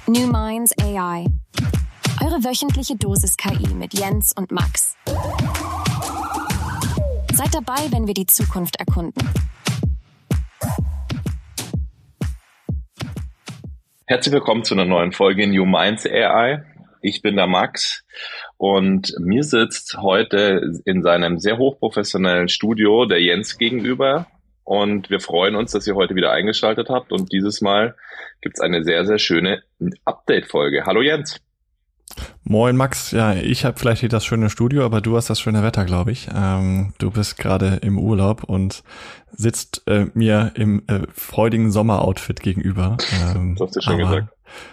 New Minds AI. Eure wöchentliche Dosis KI mit Jens und Max. Seid dabei, wenn wir die Zukunft erkunden. Herzlich willkommen zu einer neuen Folge New Minds AI. Ich bin der Max und mir sitzt heute in seinem sehr hochprofessionellen Studio der Jens gegenüber. Und wir freuen uns, dass ihr heute wieder eingeschaltet habt. Und dieses Mal gibt's eine sehr, sehr schöne Update-Folge. Hallo Jens. Moin Max. Ja, ich habe vielleicht hier das schöne Studio, aber du hast das schöne Wetter, glaube ich. Du bist gerade im Urlaub und sitzt mir im freudigen Sommeroutfit gegenüber. Das hast du schon gesagt.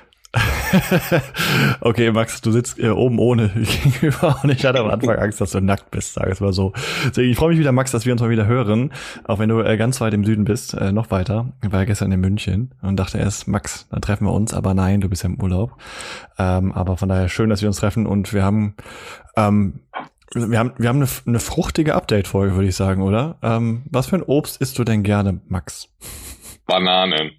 Okay, Max, du sitzt oben ohne gegenüber und ich hatte am Anfang Angst, dass du nackt bist, sag es mal so. Deswegen, ich freue mich wieder, Max, dass wir uns mal wieder hören, auch wenn du ganz weit im Süden bist, noch weiter. Ich war ja gestern in München und dachte erst, Max, dann treffen wir uns, aber nein, du bist ja im Urlaub. Aber von daher schön, dass wir uns treffen und wir haben eine fruchtige Update-Folge, würde ich sagen, oder? Was für ein Obst isst du denn gerne, Max? Bananen.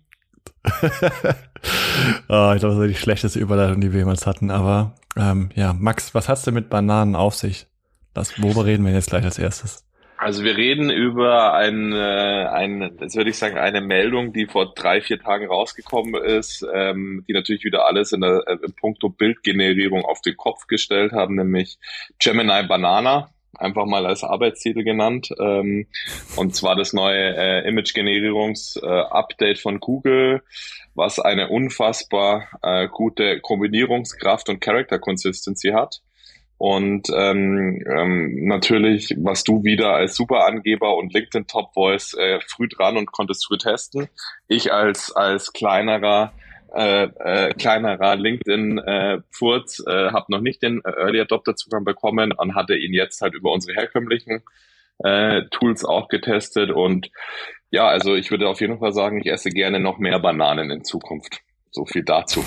Ich glaube, das war die schlechteste Überleitung, die wir jemals hatten. Aber ja, Max, was hat's denn mit Bananen auf sich? Worüber reden wir jetzt gleich als erstes? Also wir reden über jetzt würde ich sagen, eine Meldung, die vor 3-4 Tagen rausgekommen ist, die natürlich wieder alles in puncto Bildgenerierung auf den Kopf gestellt haben, nämlich Gemini Banana. Einfach mal als Arbeitstitel genannt, und zwar das neue Image-Generierungs-Update von Google, was eine unfassbar gute Kombinierungskraft und Character Consistency hat. Und natürlich, was du wieder als Superangeber und LinkedIn Top Voice früh dran und konntest früh testen. Ich als kleinerer LinkedIn-Furz habe noch nicht den Early Adopter-Zugang bekommen und hatte ihn jetzt halt über unsere herkömmlichen Tools auch getestet. Und ja, also ich würde auf jeden Fall sagen, ich esse gerne noch mehr Bananen in Zukunft. So viel dazu.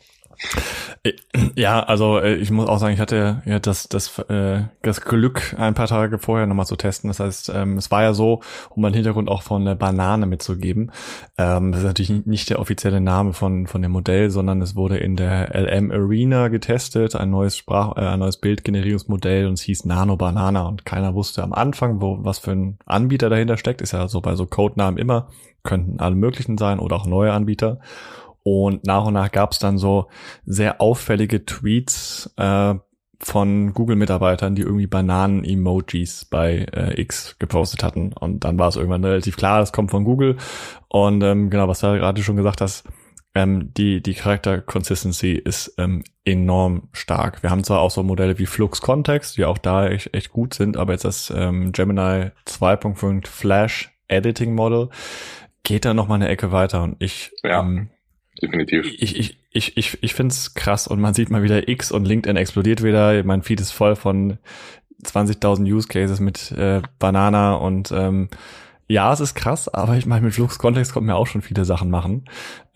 Ja, also ich muss auch sagen, ich hatte ja das Glück, ein paar Tage vorher nochmal zu testen. Das heißt, es war ja so, um einen Hintergrund auch von der Banane mitzugeben. Das ist natürlich nicht der offizielle Name von dem Modell, sondern es wurde in der LM Arena getestet, ein neues Bildgenerierungsmodell, und es hieß Nano Banana, und keiner wusste am Anfang, was für ein Anbieter dahinter steckt. Ist ja so bei so Codenamen immer, könnten alle möglichen sein oder auch neue Anbieter. Und nach gab es dann so sehr auffällige Tweets von Google-Mitarbeitern, die irgendwie Bananen-Emojis bei X gepostet hatten. Und dann war es irgendwann relativ klar, das kommt von Google. Und genau, was du gerade schon gesagt hast, die Character Consistency ist enorm stark. Wir haben zwar auch so Modelle wie Flux Context, die auch da echt gut sind, aber jetzt das Gemini 2.5 Flash Editing Model geht da noch mal eine Ecke weiter. Und definitiv. Ich find's krass, und man sieht mal wieder X und LinkedIn explodiert wieder. Mein Feed ist voll von 20.000 Use Cases mit Banana und ja, es ist krass, aber ich meine, mit Flux Kontext konnten wir auch schon viele Sachen machen.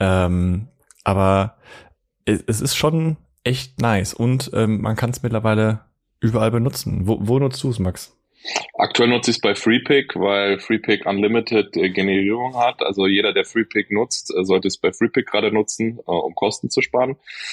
Aber es ist schon echt nice und man kann es mittlerweile überall benutzen. Wo nutzt du es, Max? Aktuell nutze ich es bei FreePic, weil FreePic Unlimited Generierung hat. Also jeder, der FreePic nutzt, sollte es bei FreePic gerade nutzen, um Kosten zu sparen.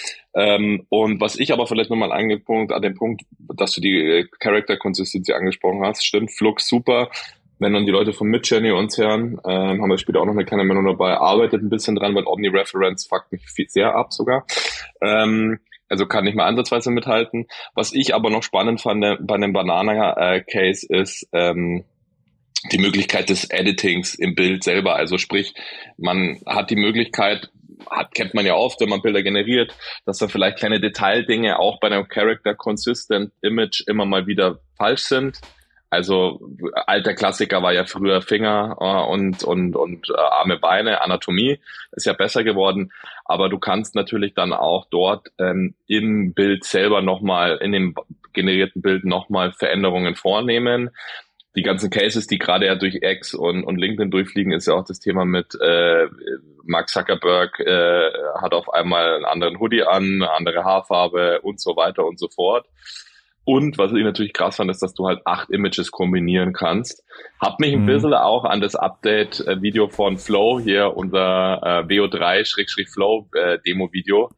Und was ich aber vielleicht nochmal an dem Punkt, dass du die Character Consistency angesprochen hast, stimmt, Flux super. Wenn dann die Leute von Midjourney uns hören, haben wir später auch noch eine kleine Meldung dabei, arbeitet ein bisschen dran, weil Omnireference fuckt mich sehr ab sogar. Also kann nicht mal ansatzweise mithalten. Was ich aber noch spannend fand bei dem Banana-Case ist die Möglichkeit des Editings im Bild selber. Also sprich, man hat die Möglichkeit, kennt man ja oft, wenn man Bilder generiert, dass da vielleicht kleine Detaildinge auch bei einem Character Consistent Image immer mal wieder falsch sind. Also alter Klassiker war ja früher Finger und Arme, Beine, Anatomie, ist ja besser geworden, aber du kannst natürlich dann auch dort im Bild selber nochmal, in dem generierten Bild nochmal Veränderungen vornehmen. Die ganzen Cases, die gerade ja durch X und LinkedIn durchfliegen, ist ja auch das Thema mit Mark Zuckerberg hat auf einmal einen anderen Hoodie an, eine andere Haarfarbe und so weiter und so fort. Und was ich natürlich krass fand, ist, dass du halt 8 Images kombinieren kannst. Hab mich ein bisschen auch an das Update-Video von Flow, hier unser VO3-Flow-Demo-Video,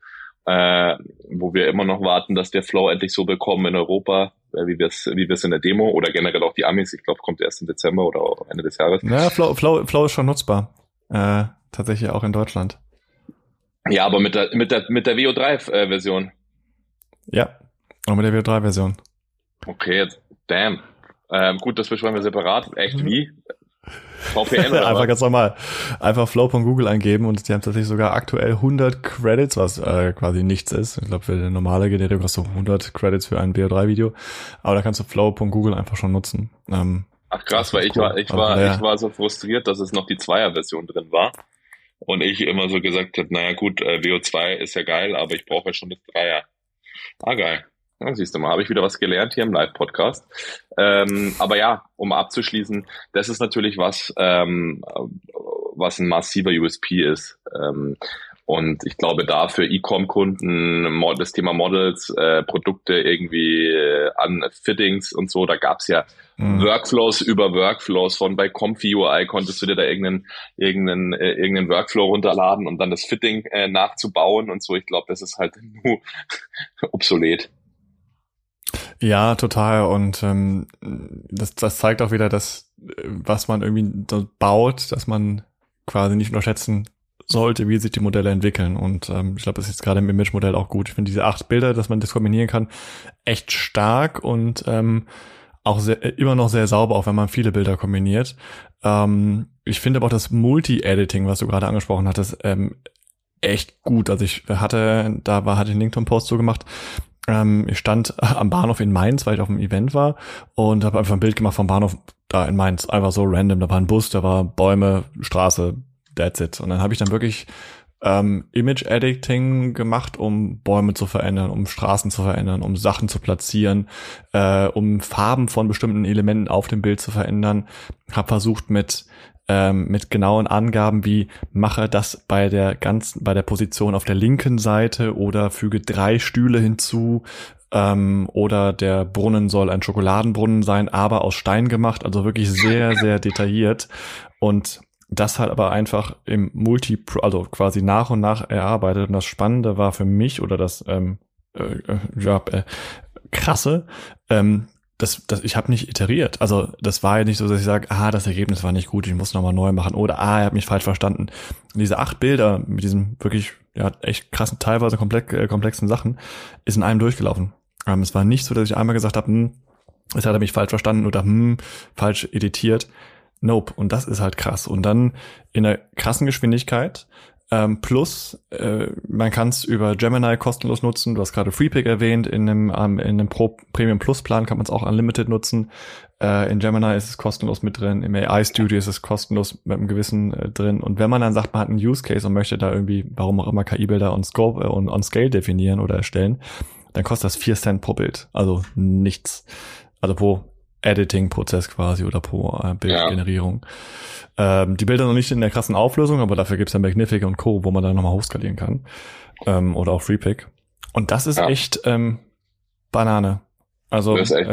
wo wir immer noch warten, dass der Flow endlich so bekommen in Europa, wie wir es in der Demo oder generell auch die Amis. Ich glaube, kommt erst im Dezember oder Ende des Jahres. Ja, Flow ist schon nutzbar. Tatsächlich auch in Deutschland. Ja, aber mit der VO3-Version. Ja, auch mit der VO3-Version. Okay, jetzt, damn. Gut, das besprechen wir separat. Echt, wie? VPN oder einfach was? ganz normal. Einfach flow.google eingeben und die haben tatsächlich sogar aktuell 100 Credits, was quasi nichts ist. Ich glaube, für eine normale Generierung hast du 100 Credits für ein VO3-Video. Aber da kannst du flow.google einfach schon nutzen. Ach krass, weil ich war so frustriert, dass es noch die Zweier-Version drin war. Und ich immer so gesagt habe, naja gut, VO2 ist ja geil, aber ich brauche ja schon das Dreier. Ah, geil. Ja, siehst du mal, habe ich wieder was gelernt hier im Live-Podcast. Aber ja, um abzuschließen, das ist natürlich was ein massiver USP ist. Und ich glaube, da für E-Com-Kunden, das Thema Models, Produkte irgendwie an Fittings und so, da gab's ja Workflows über Workflows von bei Comfy UI konntest du dir da irgendeinen Workflow runterladen und dann das Fitting nachzubauen und so. Ich glaube, das ist halt nur obsolet. Ja, total. Und das zeigt auch wieder, dass was man irgendwie so baut, dass man quasi nicht unterschätzen sollte, wie sich die Modelle entwickeln. Und ich glaube, das ist jetzt gerade im Image-Modell auch gut. Ich finde diese 8 Bilder, dass man das kombinieren kann, echt stark und auch immer noch sehr sauber, auch wenn man viele Bilder kombiniert. Ich finde aber auch das Multi-Editing, was du gerade angesprochen hattest, echt gut. Also ich hatte einen LinkedIn-Post so gemacht. Ich stand am Bahnhof in Mainz, weil ich auf einem Event war und habe einfach ein Bild gemacht vom Bahnhof da in Mainz. Einfach so random. Da war ein Bus, da war Bäume, Straße, that's it. Und dann habe ich dann wirklich Image-Editing gemacht, um Bäume zu verändern, um Straßen zu verändern, um Sachen zu platzieren, um Farben von bestimmten Elementen auf dem Bild zu verändern. Habe versucht mit genauen Angaben wie mache das bei der Position auf der linken Seite oder füge 3 Stühle hinzu oder der Brunnen soll ein Schokoladenbrunnen sein, aber aus Stein gemacht, also wirklich sehr, sehr detailliert und das halt aber einfach im also quasi nach und nach erarbeitet und das Spannende war für mich oder das Krasse, ich habe nicht iteriert. Also das war ja nicht so, dass ich sage, das Ergebnis war nicht gut, ich muss nochmal neu machen oder er hat mich falsch verstanden. Und diese 8 Bilder mit diesen wirklich echt krassen, teilweise komplexen Sachen ist in einem durchgelaufen. Es war nicht so, dass ich einmal gesagt habe, jetzt hat er mich falsch verstanden oder falsch editiert. Nope. Und das ist halt krass. Und dann in einer krassen Geschwindigkeit. Plus, man kann es über Gemini kostenlos nutzen. Du hast gerade FreePic erwähnt. In einem Pro Premium Plus Plan kann man es auch Unlimited nutzen. In Gemini ist es kostenlos mit drin. Im AI Studio ist es kostenlos mit einem gewissen drin. Und wenn man dann sagt, man hat einen Use Case und möchte da irgendwie, warum auch immer, KI-Bilder on Scope und on Scale definieren oder erstellen, dann kostet das 4 Cent pro Bild. Also nichts. Also pro Editing-Prozess quasi oder pro Bildgenerierung. Ja. Die Bilder noch nicht in der krassen Auflösung, aber dafür gibt's ja Magnific und Co., wo man dann nochmal hochskalieren kann. Oder auch FreePic. Und das ist echt Banane. Also das ist echt,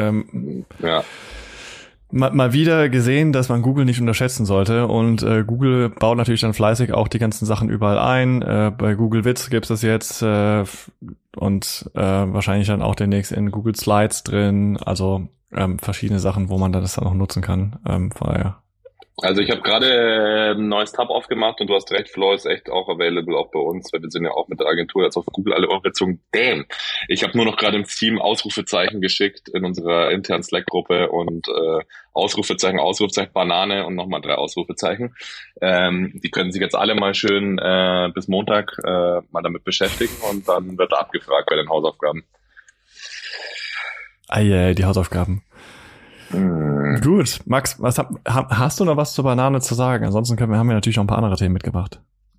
mal wieder gesehen, dass man Google nicht unterschätzen sollte und Google baut natürlich dann fleißig auch die ganzen Sachen überall ein. Bei Google Witz gibt's das jetzt und wahrscheinlich dann auch demnächst in Google Slides drin. Also verschiedene Sachen, wo man das dann auch nutzen kann. Also ich habe gerade ein neues Tab aufgemacht und du hast recht, Flow ist echt auch available auch bei uns, weil wir sind ja auch mit der Agentur jetzt auf Google alle umgezogen. Damn! Ich habe nur noch gerade im Team Ausrufezeichen geschickt in unserer internen Slack-Gruppe und Ausrufezeichen, Banane und nochmal 3 Ausrufezeichen. Die können sich jetzt alle mal schön bis Montag mal damit beschäftigen und dann wird abgefragt bei den Hausaufgaben. Die Hausaufgaben. Gut, Max, hast du noch was zur Banane zu sagen? Ansonsten haben wir natürlich noch ein paar andere Themen mitgebracht.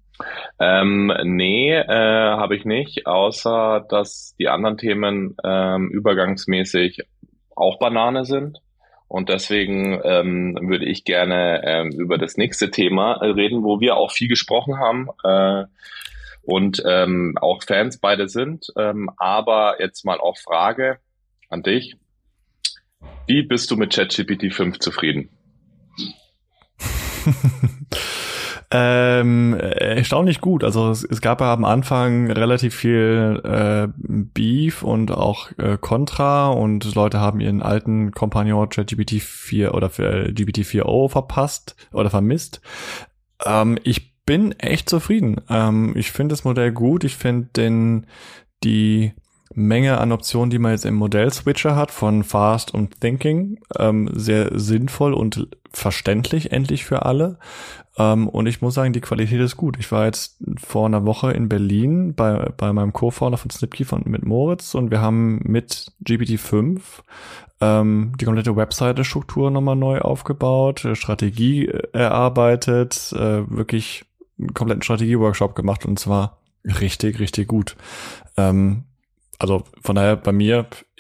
Nee, habe ich nicht, außer dass die anderen Themen übergangsmäßig auch Banane sind. Und deswegen würde ich gerne über das nächste Thema reden, wo wir auch viel gesprochen haben und auch Fans beide sind. Aber jetzt mal auch Frage an dich. Wie bist du mit ChatGPT 5 zufrieden? Erstaunlich gut. Also es gab ja am Anfang relativ viel Beef und auch Contra und Leute haben ihren alten Kompagnon ChatGPT-4 oder GPT-4o verpasst oder vermisst. Ich bin echt zufrieden. Ich finde das Modell gut. Ich finde die Menge an Optionen, die man jetzt im Modell-Switcher hat, von Fast und Thinking, sehr sinnvoll und verständlich endlich für alle. Und ich muss sagen, die Qualität ist gut. Ich war jetzt vor einer Woche in Berlin bei meinem Co-Founder von Snipkey mit Moritz und wir haben mit GPT-5 die komplette Webseite-Struktur nochmal neu aufgebaut, Strategie erarbeitet, wirklich einen kompletten Strategie-Workshop gemacht und zwar richtig, richtig gut. Also von daher bei mir,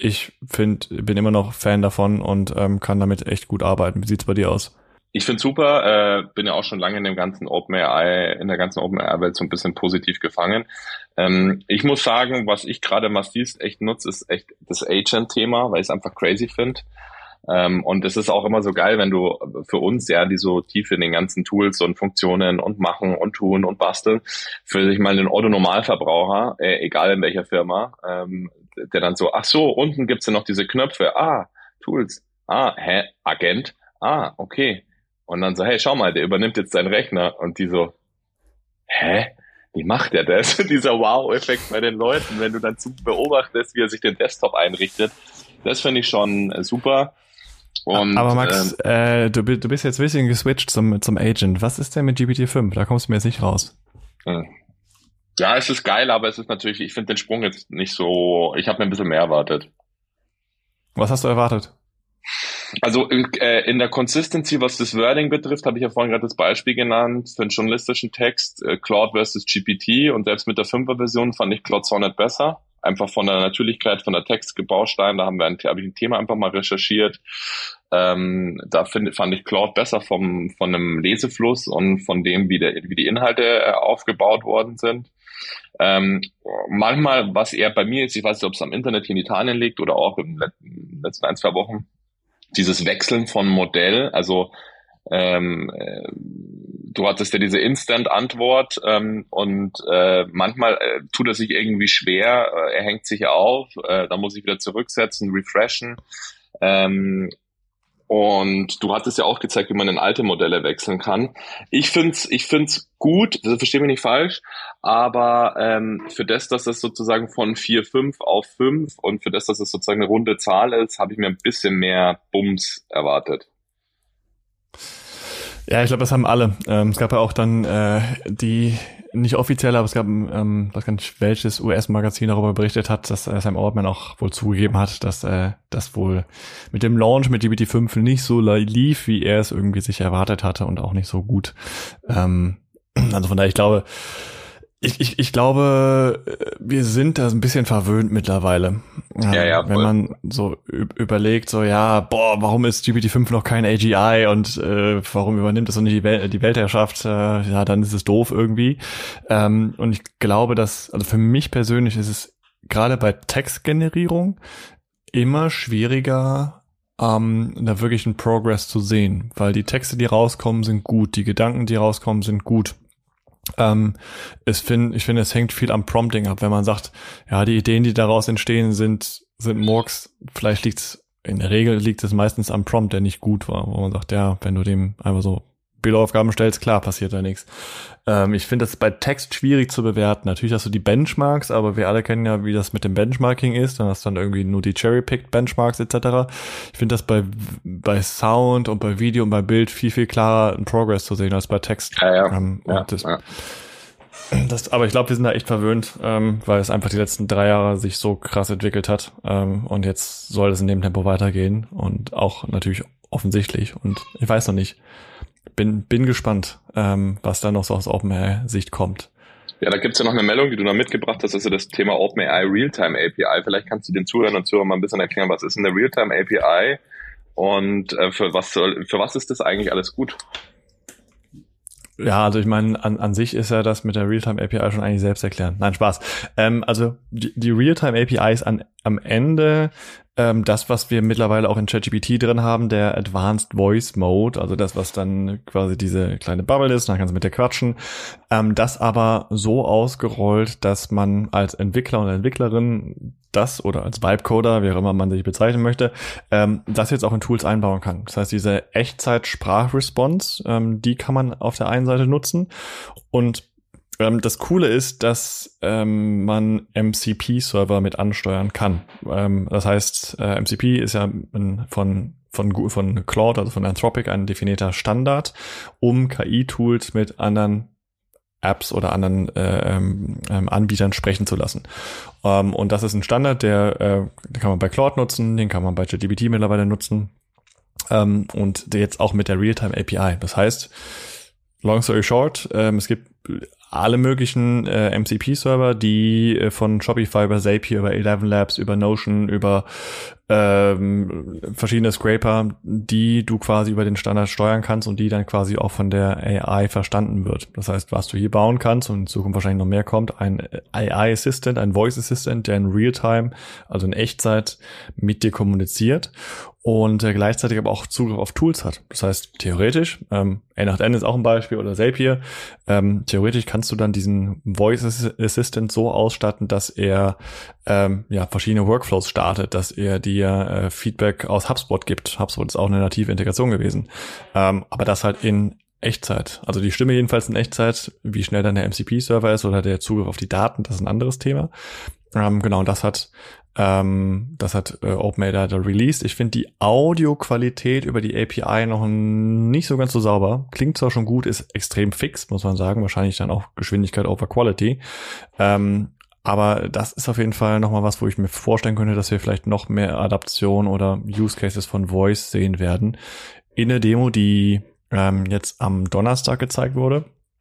bin immer noch Fan davon und kann damit echt gut arbeiten. Wie sieht's bei dir aus? Ich find's super, bin ja auch schon lange in der ganzen OpenAI-Welt so ein bisschen positiv gefangen. Ich muss sagen, was ich gerade massivst echt nutze, ist echt das Agent-Thema, weil ich es einfach crazy finde. Und es ist auch immer so geil, wenn du für uns ja die so tief in den ganzen Tools und Funktionen und machen und tun und basteln, für sich mal den Otto-Normalverbraucher, egal in welcher Firma, der dann so, ach so, unten gibt's ja noch diese Knöpfe, Tools, Agent, okay. Und dann so, hey, schau mal, der übernimmt jetzt deinen Rechner und die so, wie macht der das? Dieser Wow-Effekt bei den Leuten, wenn du dann beobachtest, wie er sich den Desktop einrichtet, das finde ich schon super. Und, aber Max, du bist jetzt ein bisschen geswitcht zum Agent. Was ist denn mit GPT-5? Da kommst du mir jetzt nicht raus. Ja, es ist geil, aber es ist natürlich, ich finde den Sprung jetzt nicht so, ich habe mir ein bisschen mehr erwartet. Was hast du erwartet? Also in der Consistency, was das Wording betrifft, habe ich ja vorhin gerade das Beispiel genannt für einen journalistischen Text, Claude versus GPT, und selbst mit der 5er-Version fand ich Claude Sonnet besser. Einfach von der Natürlichkeit, von der Textgebaustein, da habe ich ein Thema einfach mal recherchiert. Da fand ich Claude besser von einem Lesefluss und von dem, wie die Inhalte aufgebaut worden sind. Manchmal, was eher bei mir ist, ich weiß nicht, ob es am Internet hier in Italien liegt oder auch in den letzten 1-2 Wochen, dieses Wechseln von Modell, also du hattest ja diese Instant-Antwort und manchmal tut er sich irgendwie schwer, er hängt sich auf, dann muss ich wieder zurücksetzen, refreshen. Und du hattest ja auch gezeigt, wie man in alte Modelle wechseln kann. Ich find's gut, also versteh mich nicht falsch, aber für das, dass es sozusagen von 4,5 auf 5 und für das, dass es sozusagen eine runde Zahl ist, habe ich mir ein bisschen mehr Bums erwartet. Ja, ich glaube, das haben alle. Es gab ja auch dann die, nicht offizielle, aber es gab, weiß gar nicht, welches US-Magazin darüber berichtet hat, dass Sam Altman auch wohl zugegeben hat, dass das wohl mit dem Launch mit GPT-5 nicht so lief, wie er es irgendwie sich erwartet hatte und auch nicht so gut. Also von daher, ich glaube, wir sind da ein bisschen verwöhnt mittlerweile. Ja, wenn man so überlegt, so warum ist GPT-5 noch kein AGI und warum übernimmt es noch nicht die Weltherrschaft? Dann ist es doof irgendwie. Und ich glaube, also für mich persönlich ist es gerade bei Textgenerierung immer schwieriger, da wirklich einen Progress zu sehen, weil die Texte, die rauskommen, sind gut, die Gedanken, die rauskommen, sind gut. Ich finde, es hängt viel am Prompting ab, wenn man sagt, ja, die Ideen, die daraus entstehen, sind Murks. Vielleicht in der Regel liegt es meistens am Prompt, der nicht gut war, wo man sagt, ja, wenn du dem einfach so Bildaufgaben stellst, klar, passiert da nichts. Ich finde das bei Text schwierig zu bewerten. Natürlich hast du die Benchmarks, aber wir alle kennen ja, wie das mit dem Benchmarking ist. Dann hast du dann irgendwie nur die Cherry-Picked Benchmarks etc. Ich finde das bei Sound und bei Video und bei Bild viel, viel klarer ein Progress zu sehen als bei Text. Aber ich glaube, wir sind da echt verwöhnt, weil es einfach die letzten 3 Jahre sich so krass entwickelt hat. Und jetzt soll es in dem Tempo weitergehen und auch natürlich offensichtlich. Und ich weiß noch nicht. Bin gespannt, was da noch so aus OpenAI-Sicht kommt. Ja, da gibt's ja noch eine Meldung, die du noch mitgebracht hast, also das Thema OpenAI Realtime API. Vielleicht kannst du den Zuhörern und Zuhörern mal ein bisschen erklären, was ist eine Realtime API und für was ist das eigentlich alles gut? Ja, also ich meine, an sich ist ja das mit der Realtime API schon eigentlich selbst erklären. Nein, Spaß. Also die Realtime API ist an am Ende das, was wir mittlerweile auch in ChatGPT drin haben, der Advanced Voice Mode, also das, was dann quasi diese kleine Bubble ist, dann kannst du mit der quatschen, das aber so ausgerollt, dass man als Entwickler und Entwicklerin das oder als Vibe-Coder, wie auch immer man sich bezeichnen möchte, das jetzt auch in Tools einbauen kann. Das heißt, diese Echtzeit-Sprachresponse, die kann man auf der einen Seite nutzen und das Coole ist, dass man MCP-Server mit ansteuern kann. Das heißt, MCP ist ja von Claude, also von Anthropic, ein definierter Standard, um KI-Tools mit anderen Apps oder anderen Anbietern sprechen zu lassen. Und das ist ein Standard, den kann man bei Claude nutzen, den kann man bei ChatGPT mittlerweile nutzen und jetzt auch mit der Realtime API. Das heißt, long story short, es gibt alle möglichen MCP-Server, die von Shopify über Zapier, über 11 Labs, über Notion, über verschiedene Scraper, die du quasi über den Standard steuern kannst und die dann quasi auch von der AI verstanden wird. Das heißt, was du hier bauen kannst und in Zukunft wahrscheinlich noch mehr kommt, ein AI-Assistant, ein Voice-Assistant, der in Realtime, also in Echtzeit mit dir kommuniziert und gleichzeitig aber auch Zugriff auf Tools hat. Das heißt, theoretisch, N8N ist auch ein Beispiel oder Zapier, theoretisch kannst du dann diesen Voice Assistant so ausstatten, dass er verschiedene Workflows startet, dass er dir Feedback aus HubSpot gibt. HubSpot ist auch eine native Integration gewesen. Aber das halt in Echtzeit. Also die Stimme jedenfalls in Echtzeit, wie schnell dann der MCP-Server ist oder der Zugriff auf die Daten, das ist ein anderes Thema. Genau, das hat OpenAI da released. Ich finde die Audioqualität über die API noch nicht so ganz so sauber. Klingt zwar schon gut, ist extrem fix, muss man sagen. Wahrscheinlich dann auch Geschwindigkeit over Quality. Aber das ist auf jeden Fall nochmal was, wo ich mir vorstellen könnte, dass wir vielleicht noch mehr Adaption oder Use Cases von Voice sehen werden. In der Demo, die jetzt am Donnerstag gezeigt wurde,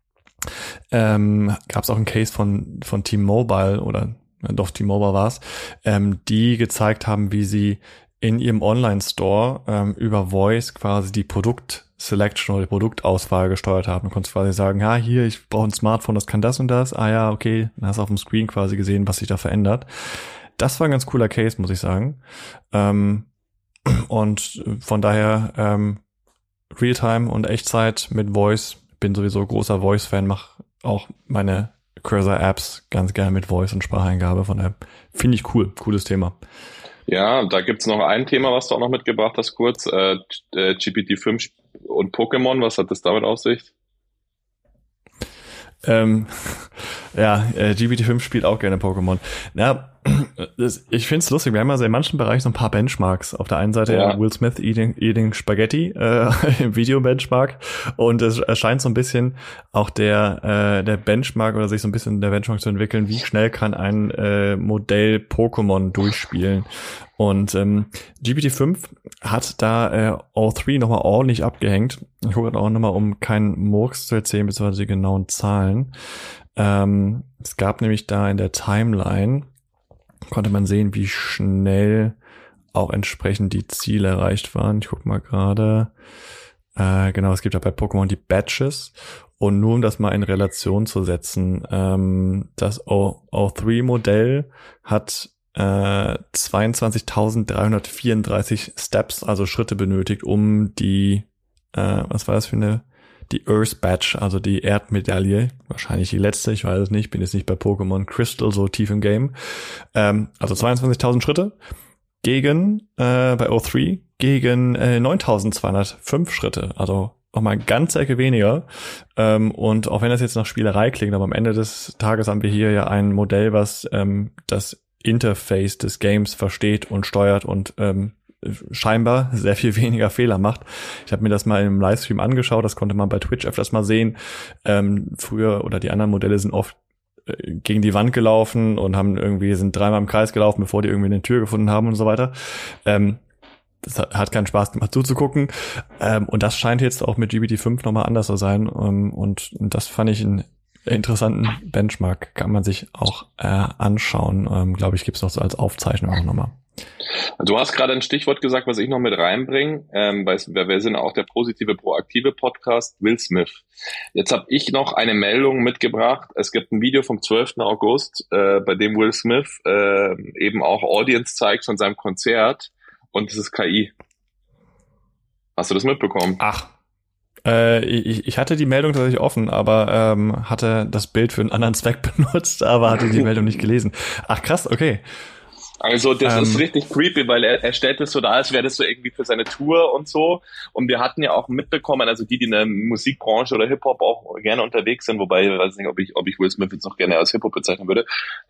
gab es auch einen Case von T-Mobile oder doch T-Mobile war es, die gezeigt haben, wie sie in ihrem Online-Store über Voice quasi die Produkt-Selection oder die Produktauswahl gesteuert haben. Du konntest quasi sagen, ja, hier, ich brauche ein Smartphone, das kann das und das. Ah ja, okay, dann hast du auf dem Screen quasi gesehen, was sich da verändert. Das war ein ganz cooler Case, muss ich sagen. Und von daher Realtime und Echtzeit mit Voice. Bin sowieso großer Voice-Fan, mache auch meine Cursor-Apps ganz gerne mit Voice und Spracheingabe. Von daher finde ich cool. Cooles Thema. Ja, da gibt's noch ein Thema, was du auch noch mitgebracht hast, kurz. GPT-5 und Pokémon, was hat das damit auf sich? GPT-5 spielt auch gerne Pokémon. Ich finde es lustig, wir haben also in manchen Bereichen so ein paar Benchmarks. Auf der einen Seite Will Smith eating Spaghetti im Video-Benchmark und es erscheint so ein bisschen auch der Benchmark oder sich so ein bisschen der Benchmark zu entwickeln, wie schnell kann ein Modell Pokémon durchspielen. Und GPT-5 hat da O3 nochmal ordentlich abgehängt. Ich gucke auch nochmal, um keinen Murks zu erzählen, beziehungsweise die genauen Zahlen. Es gab nämlich da in der Timeline, konnte man sehen, wie schnell auch entsprechend die Ziele erreicht waren. Ich gucke mal gerade. Genau, es gibt ja bei Pokémon die Badges. Und nur um das mal in Relation zu setzen, das O3-Modell hat 22.334 Steps, also Schritte benötigt, um die, was war das für die Earth Badge, also die Erdmedaille, wahrscheinlich die letzte, ich weiß es nicht, bin jetzt nicht bei Pokémon Crystal so tief im Game, also 22.000 Schritte gegen, bei O3, gegen 9.205 Schritte, also nochmal eine ganze Ecke weniger, und auch wenn das jetzt nach Spielerei klingt, aber am Ende des Tages haben wir hier ja ein Modell, was das Interface des Games versteht und steuert und scheinbar sehr viel weniger Fehler macht. Ich habe mir das mal im Livestream angeschaut, das konnte man bei Twitch öfters mal sehen. Früher oder die anderen Modelle sind oft gegen die Wand gelaufen und sind dreimal im Kreis gelaufen, bevor die irgendwie eine Tür gefunden haben und so weiter. Das hat keinen Spaß gemacht zuzugucken. Und das scheint jetzt auch mit GPT-5 nochmal anders zu sein. Und das fand ich einen interessanten Benchmark, kann man sich auch anschauen. Glaube ich, gibt's noch so als Aufzeichnung auch nochmal. Du hast gerade ein Stichwort gesagt, was ich noch mit reinbringe, weil wir sind auch der positive, proaktive Podcast, Will Smith. Jetzt habe ich noch eine Meldung mitgebracht. Es gibt ein Video vom 12. August, bei dem Will Smith eben auch Audience zeigt von seinem Konzert und es ist KI. Hast du das mitbekommen? Ach, ich hatte die Meldung tatsächlich offen, aber hatte das Bild für einen anderen Zweck benutzt, aber hatte die Meldung nicht gelesen. Ach krass, okay. Also das ist richtig creepy, weil er stellt es so dar, als wäre das so irgendwie für seine Tour und so. Und wir hatten ja auch mitbekommen, also die in der Musikbranche oder Hip-Hop auch gerne unterwegs sind, wobei ich weiß nicht, ob ich Will Smith jetzt noch gerne als Hip-Hop bezeichnen würde.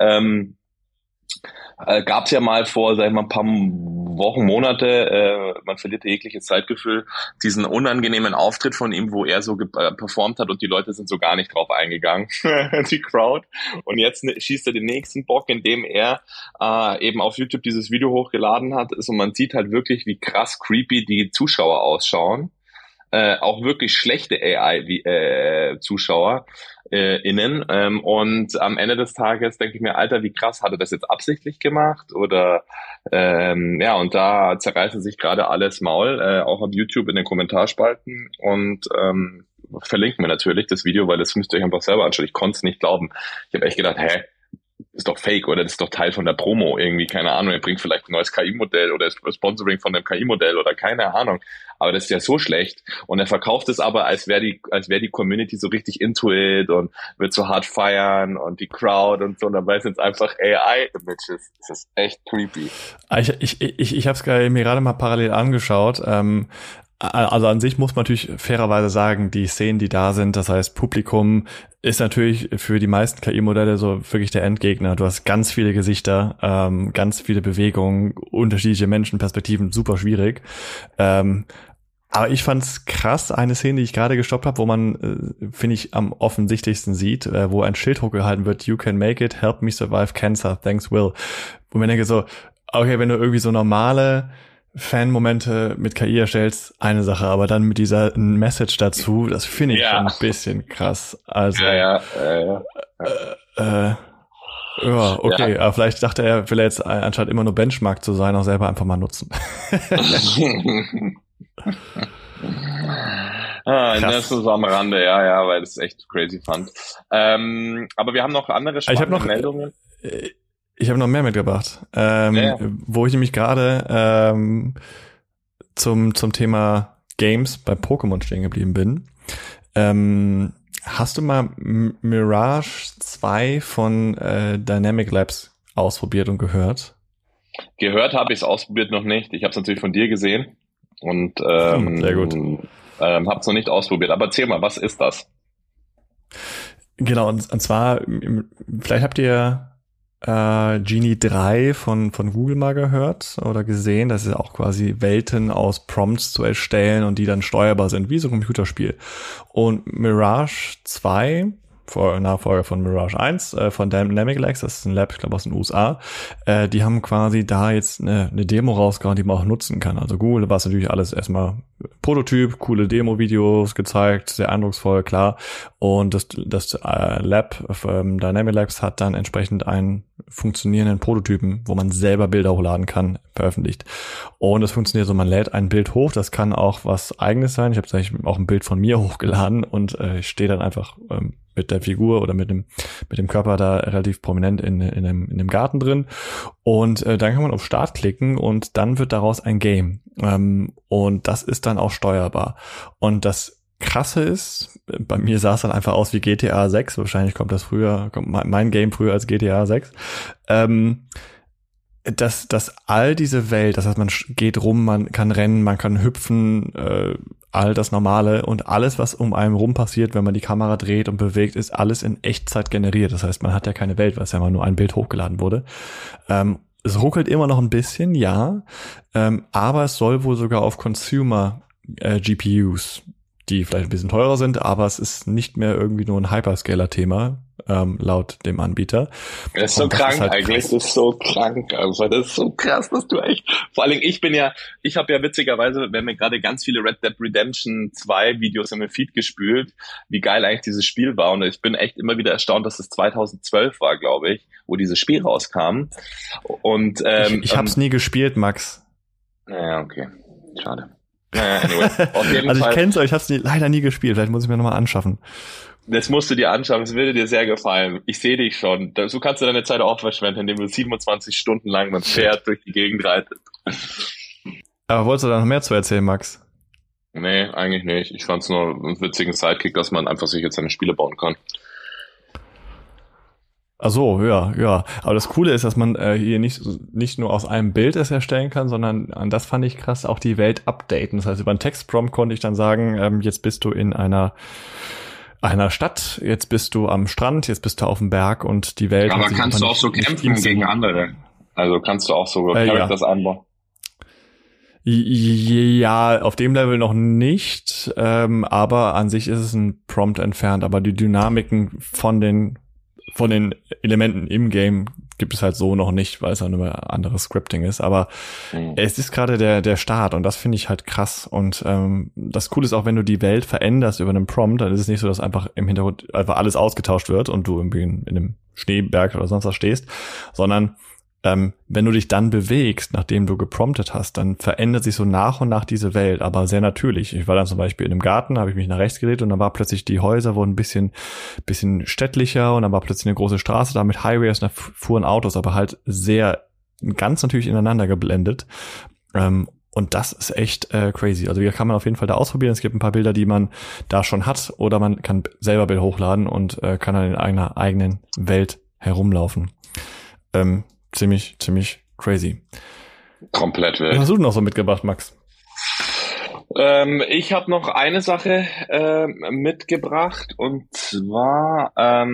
Gab es ja mal vor, sag ich mal, ein paar Wochen, Monate, man verliert jegliches Zeitgefühl, diesen unangenehmen Auftritt von ihm, wo er so performt hat und die Leute sind so gar nicht drauf eingegangen, die Crowd. Und jetzt schießt er den nächsten Bock, indem er eben auf YouTube dieses Video hochgeladen hat. Und man sieht halt wirklich, wie krass creepy die Zuschauer ausschauen. Auch wirklich schlechte AI-Zuschauer innen. Und am Ende des Tages denke ich mir, Alter, wie krass, hat er das jetzt absichtlich gemacht? Oder ja, und da zerreißen sich gerade alles Maul, auch auf YouTube in den Kommentarspalten und verlinken mir natürlich das Video, weil das müsst ihr euch einfach selber anschauen. Ich konnte es nicht glauben. Ich habe echt gedacht, ist doch fake oder das ist doch Teil von der Promo irgendwie, keine Ahnung, er bringt vielleicht ein neues KI-Modell oder das Sponsoring von einem KI-Modell oder keine Ahnung, aber das ist ja so schlecht und er verkauft es aber, als wäre die Community so richtig into it und wird so hart feiern und die Crowd und so und dabei sind es einfach AI-Images. Das ist echt creepy. Ich habe es mir gerade mal parallel angeschaut. Also an sich muss man natürlich fairerweise sagen, die Szenen, die da sind, das heißt Publikum, ist natürlich für die meisten KI-Modelle so wirklich der Endgegner. Du hast ganz viele Gesichter, ganz viele Bewegungen, unterschiedliche Menschenperspektiven, super schwierig. Aber ich fand's krass, eine Szene, die ich gerade gestoppt habe, wo man, finde ich, am offensichtlichsten sieht, wo ein Schild hochgehalten wird, "You can make it, help me survive cancer, thanks Will." Wo man denke so, okay, wenn du irgendwie so normale Fan-Momente mit KI erstellst, eine Sache, aber dann mit dieser Message dazu, das finde ich schon ein bisschen krass. Also ja, okay, aber vielleicht dachte er, will er jetzt anstatt immer nur Benchmark zu sein, auch selber einfach mal nutzen. Das ist so am Rande, ja, weil das echt crazy fand. Aber wir haben noch andere spannende Meldungen. Ich habe noch mehr mitgebracht, wo ich nämlich gerade zum Thema Games bei Pokémon stehen geblieben bin. Hast du mal Mirage 2 von Dynamic Labs ausprobiert und gehört? Gehört habe ich es, ausprobiert noch nicht. Ich habe es natürlich von dir gesehen und sehr gut. Habe es noch nicht ausprobiert. Aber erzähl mal, was ist das? Genau, und zwar, vielleicht habt ihr Genie 3 von Google mal gehört oder gesehen. Das ist auch quasi Welten aus Prompts zu erstellen und die dann steuerbar sind, wie so ein Computerspiel. Und Mirage 2, Nachfolger von Mirage 1, von Dynamic Labs, das ist ein Lab, ich glaube aus den USA, die haben quasi da jetzt eine Demo rausgehauen, die man auch nutzen kann. Also Google war es natürlich alles erstmal Prototyp, coole Demo-Videos gezeigt, sehr eindrucksvoll, klar. Und das Lab Dynamic Labs hat dann entsprechend einen funktionierenden Prototypen, wo man selber Bilder hochladen kann, veröffentlicht. Und das funktioniert so, man lädt ein Bild hoch, das kann auch was Eigenes sein. Ich habe tatsächlich auch ein Bild von mir hochgeladen und ich stehe dann einfach mit der Figur oder mit dem Körper da relativ prominent in dem Garten drin. Und dann kann man auf Start klicken und dann wird daraus ein Game. Und das ist dann auch steuerbar. Und das Krasse ist, bei mir sah es dann einfach aus wie GTA 6. Wahrscheinlich kommt mein Game früher als GTA 6. Dass all diese Welt, das heißt, man geht rum, man kann rennen, man kann hüpfen, all das Normale und alles, was um einen rum passiert, wenn man die Kamera dreht und bewegt, ist alles in Echtzeit generiert. Das heißt, man hat ja keine Welt, weil es ja immer nur ein Bild hochgeladen wurde. Es ruckelt immer noch ein bisschen, ja, aber es soll wohl sogar auf Consumer GPUs, die vielleicht ein bisschen teurer sind, aber es ist nicht mehr irgendwie nur ein Hyperscaler-Thema, laut dem Anbieter. Das ist so krank halt eigentlich, krass. Das ist so krank, also das ist so krass, dass du echt, vor allen Dingen ich habe ja witzigerweise, wenn mir gerade ganz viele Red Dead Redemption 2 Videos in den Feed gespült, wie geil eigentlich dieses Spiel war und ich bin echt immer wieder erstaunt, dass es 2012 war, glaube ich, wo dieses Spiel rauskam und ich habe es nie gespielt, Max. Naja, okay, schade. Naja, anyway, auf jeden also Fall. Ich kenn's, aber ich habe es leider nie gespielt, vielleicht muss ich mir nochmal anschaffen. Das musst du dir anschauen, das würde dir sehr gefallen. Ich sehe dich schon. So kannst du deine Zeit auch verschwenden, indem du 27 Stunden lang mit dem Pferd durch die Gegend reitest. Aber wolltest du da noch mehr zu erzählen, Max? Nee, eigentlich nicht. Ich fand's nur einen witzigen Sidekick, dass man einfach sich jetzt seine Spiele bauen kann. Ach so, ja. Aber das Coole ist, dass man hier nicht nur aus einem Bild es erstellen kann, sondern an das fand ich krass, auch die Welt updaten. Das heißt, über einen Textprompt konnte ich dann sagen, jetzt bist du in einer Stadt, jetzt bist du am Strand, jetzt bist du auf dem Berg und die Welt. Aber kannst du auch so kämpfen gegen andere? Also kannst du auch so Characters einbauen? Ja, auf dem Level noch nicht, aber an sich ist es ein Prompt entfernt, aber die Dynamiken von den Elementen im Game gibt es halt so noch nicht, weil es ein anderes Scripting ist, aber es ist gerade der Start und das finde ich halt krass und das Coole ist auch, wenn du die Welt veränderst über einen Prompt, dann ist es nicht so, dass einfach im Hintergrund einfach alles ausgetauscht wird und du irgendwie in einem Schneeberg oder sonst was stehst, sondern wenn du dich dann bewegst, nachdem du gepromptet hast, dann verändert sich so nach und nach diese Welt, aber sehr natürlich. Ich war dann zum Beispiel in einem Garten, habe ich mich nach rechts gedreht und dann war plötzlich die Häuser wurden ein bisschen städtlicher und dann war plötzlich eine große Straße da mit Highways und da fuhren Autos, aber halt ganz natürlich ineinander geblendet. Und das ist echt crazy. Also hier kann man auf jeden Fall da ausprobieren. Es gibt ein paar Bilder, die man da schon hat oder man kann selber Bild hochladen und kann dann in einer eigenen Welt herumlaufen. Ziemlich crazy. Komplett wild. Was hast du denn noch so mitgebracht, Max? Ich habe noch eine Sache mitgebracht und zwar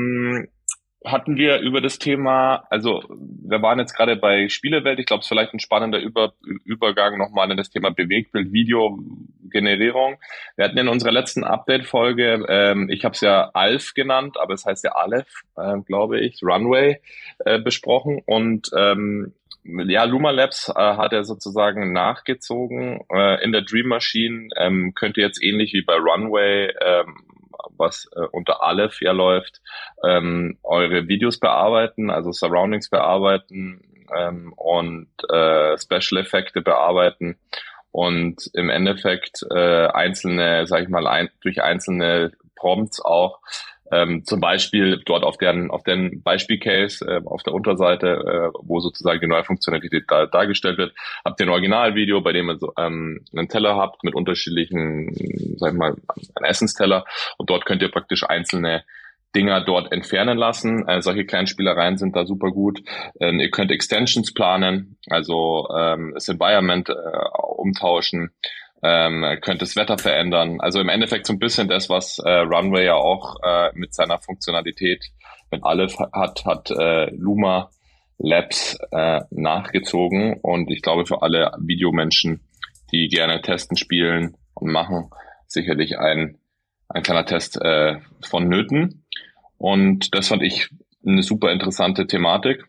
hatten wir über das Thema, also wir waren jetzt gerade bei Spielewelt, ich glaube, es ist vielleicht ein spannender Übergang nochmal in das Thema Bewegtbild-Video-Generierung. Wir hatten in unserer letzten Update-Folge, ich habe es ja Alf genannt, aber es heißt ja Aleph, glaube ich, Runway, besprochen und Luma Labs hat er sozusagen nachgezogen. In der Dream Machine könnt ihr jetzt ähnlich wie bei Runway was unter Aleph ja läuft, eure Videos bearbeiten, also Surroundings bearbeiten und Special Effekte bearbeiten und im Endeffekt einzelne, sag ich mal, durch einzelne Prompts auch zum Beispiel dort auf deren Beispielcase auf der Unterseite, wo sozusagen die neue Funktionalität dargestellt wird, habt ihr ein Originalvideo, bei dem ihr so einen Teller habt mit unterschiedlichen, sag ich mal, einen Essensteller und dort könnt ihr praktisch einzelne Dinger dort entfernen lassen. Solche kleinen Spielereien sind da super gut. Ihr könnt Extensions planen, also das Environment umtauschen. Könnte das Wetter verändern. Also im Endeffekt so ein bisschen das, was Runway ja auch mit seiner Funktionalität mit Aleph hat Luma Labs nachgezogen. Und ich glaube, für alle Videomenschen, die gerne testen, spielen und machen, sicherlich ein kleiner Test vonnöten. Und das fand ich eine super interessante Thematik.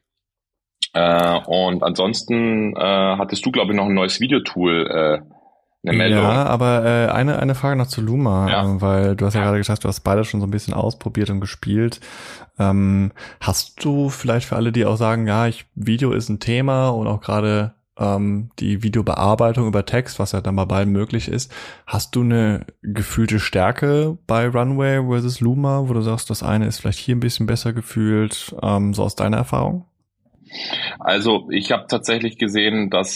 Und ansonsten hattest du, glaube ich, noch ein neues Videotool eine Meldung. Ja, aber eine Frage noch zu Luma, Ja. weil du hast ja gerade gesagt, du hast beide schon so ein bisschen ausprobiert und gespielt. Hast du vielleicht für alle, die auch sagen, ja, Video ist ein Thema und auch gerade die Videobearbeitung über Text, was ja dann bei beiden möglich ist, hast du eine gefühlte Stärke bei Runway versus Luma, wo du sagst, das eine ist vielleicht hier ein bisschen besser gefühlt, so aus deiner Erfahrung? Also ich habe tatsächlich gesehen, dass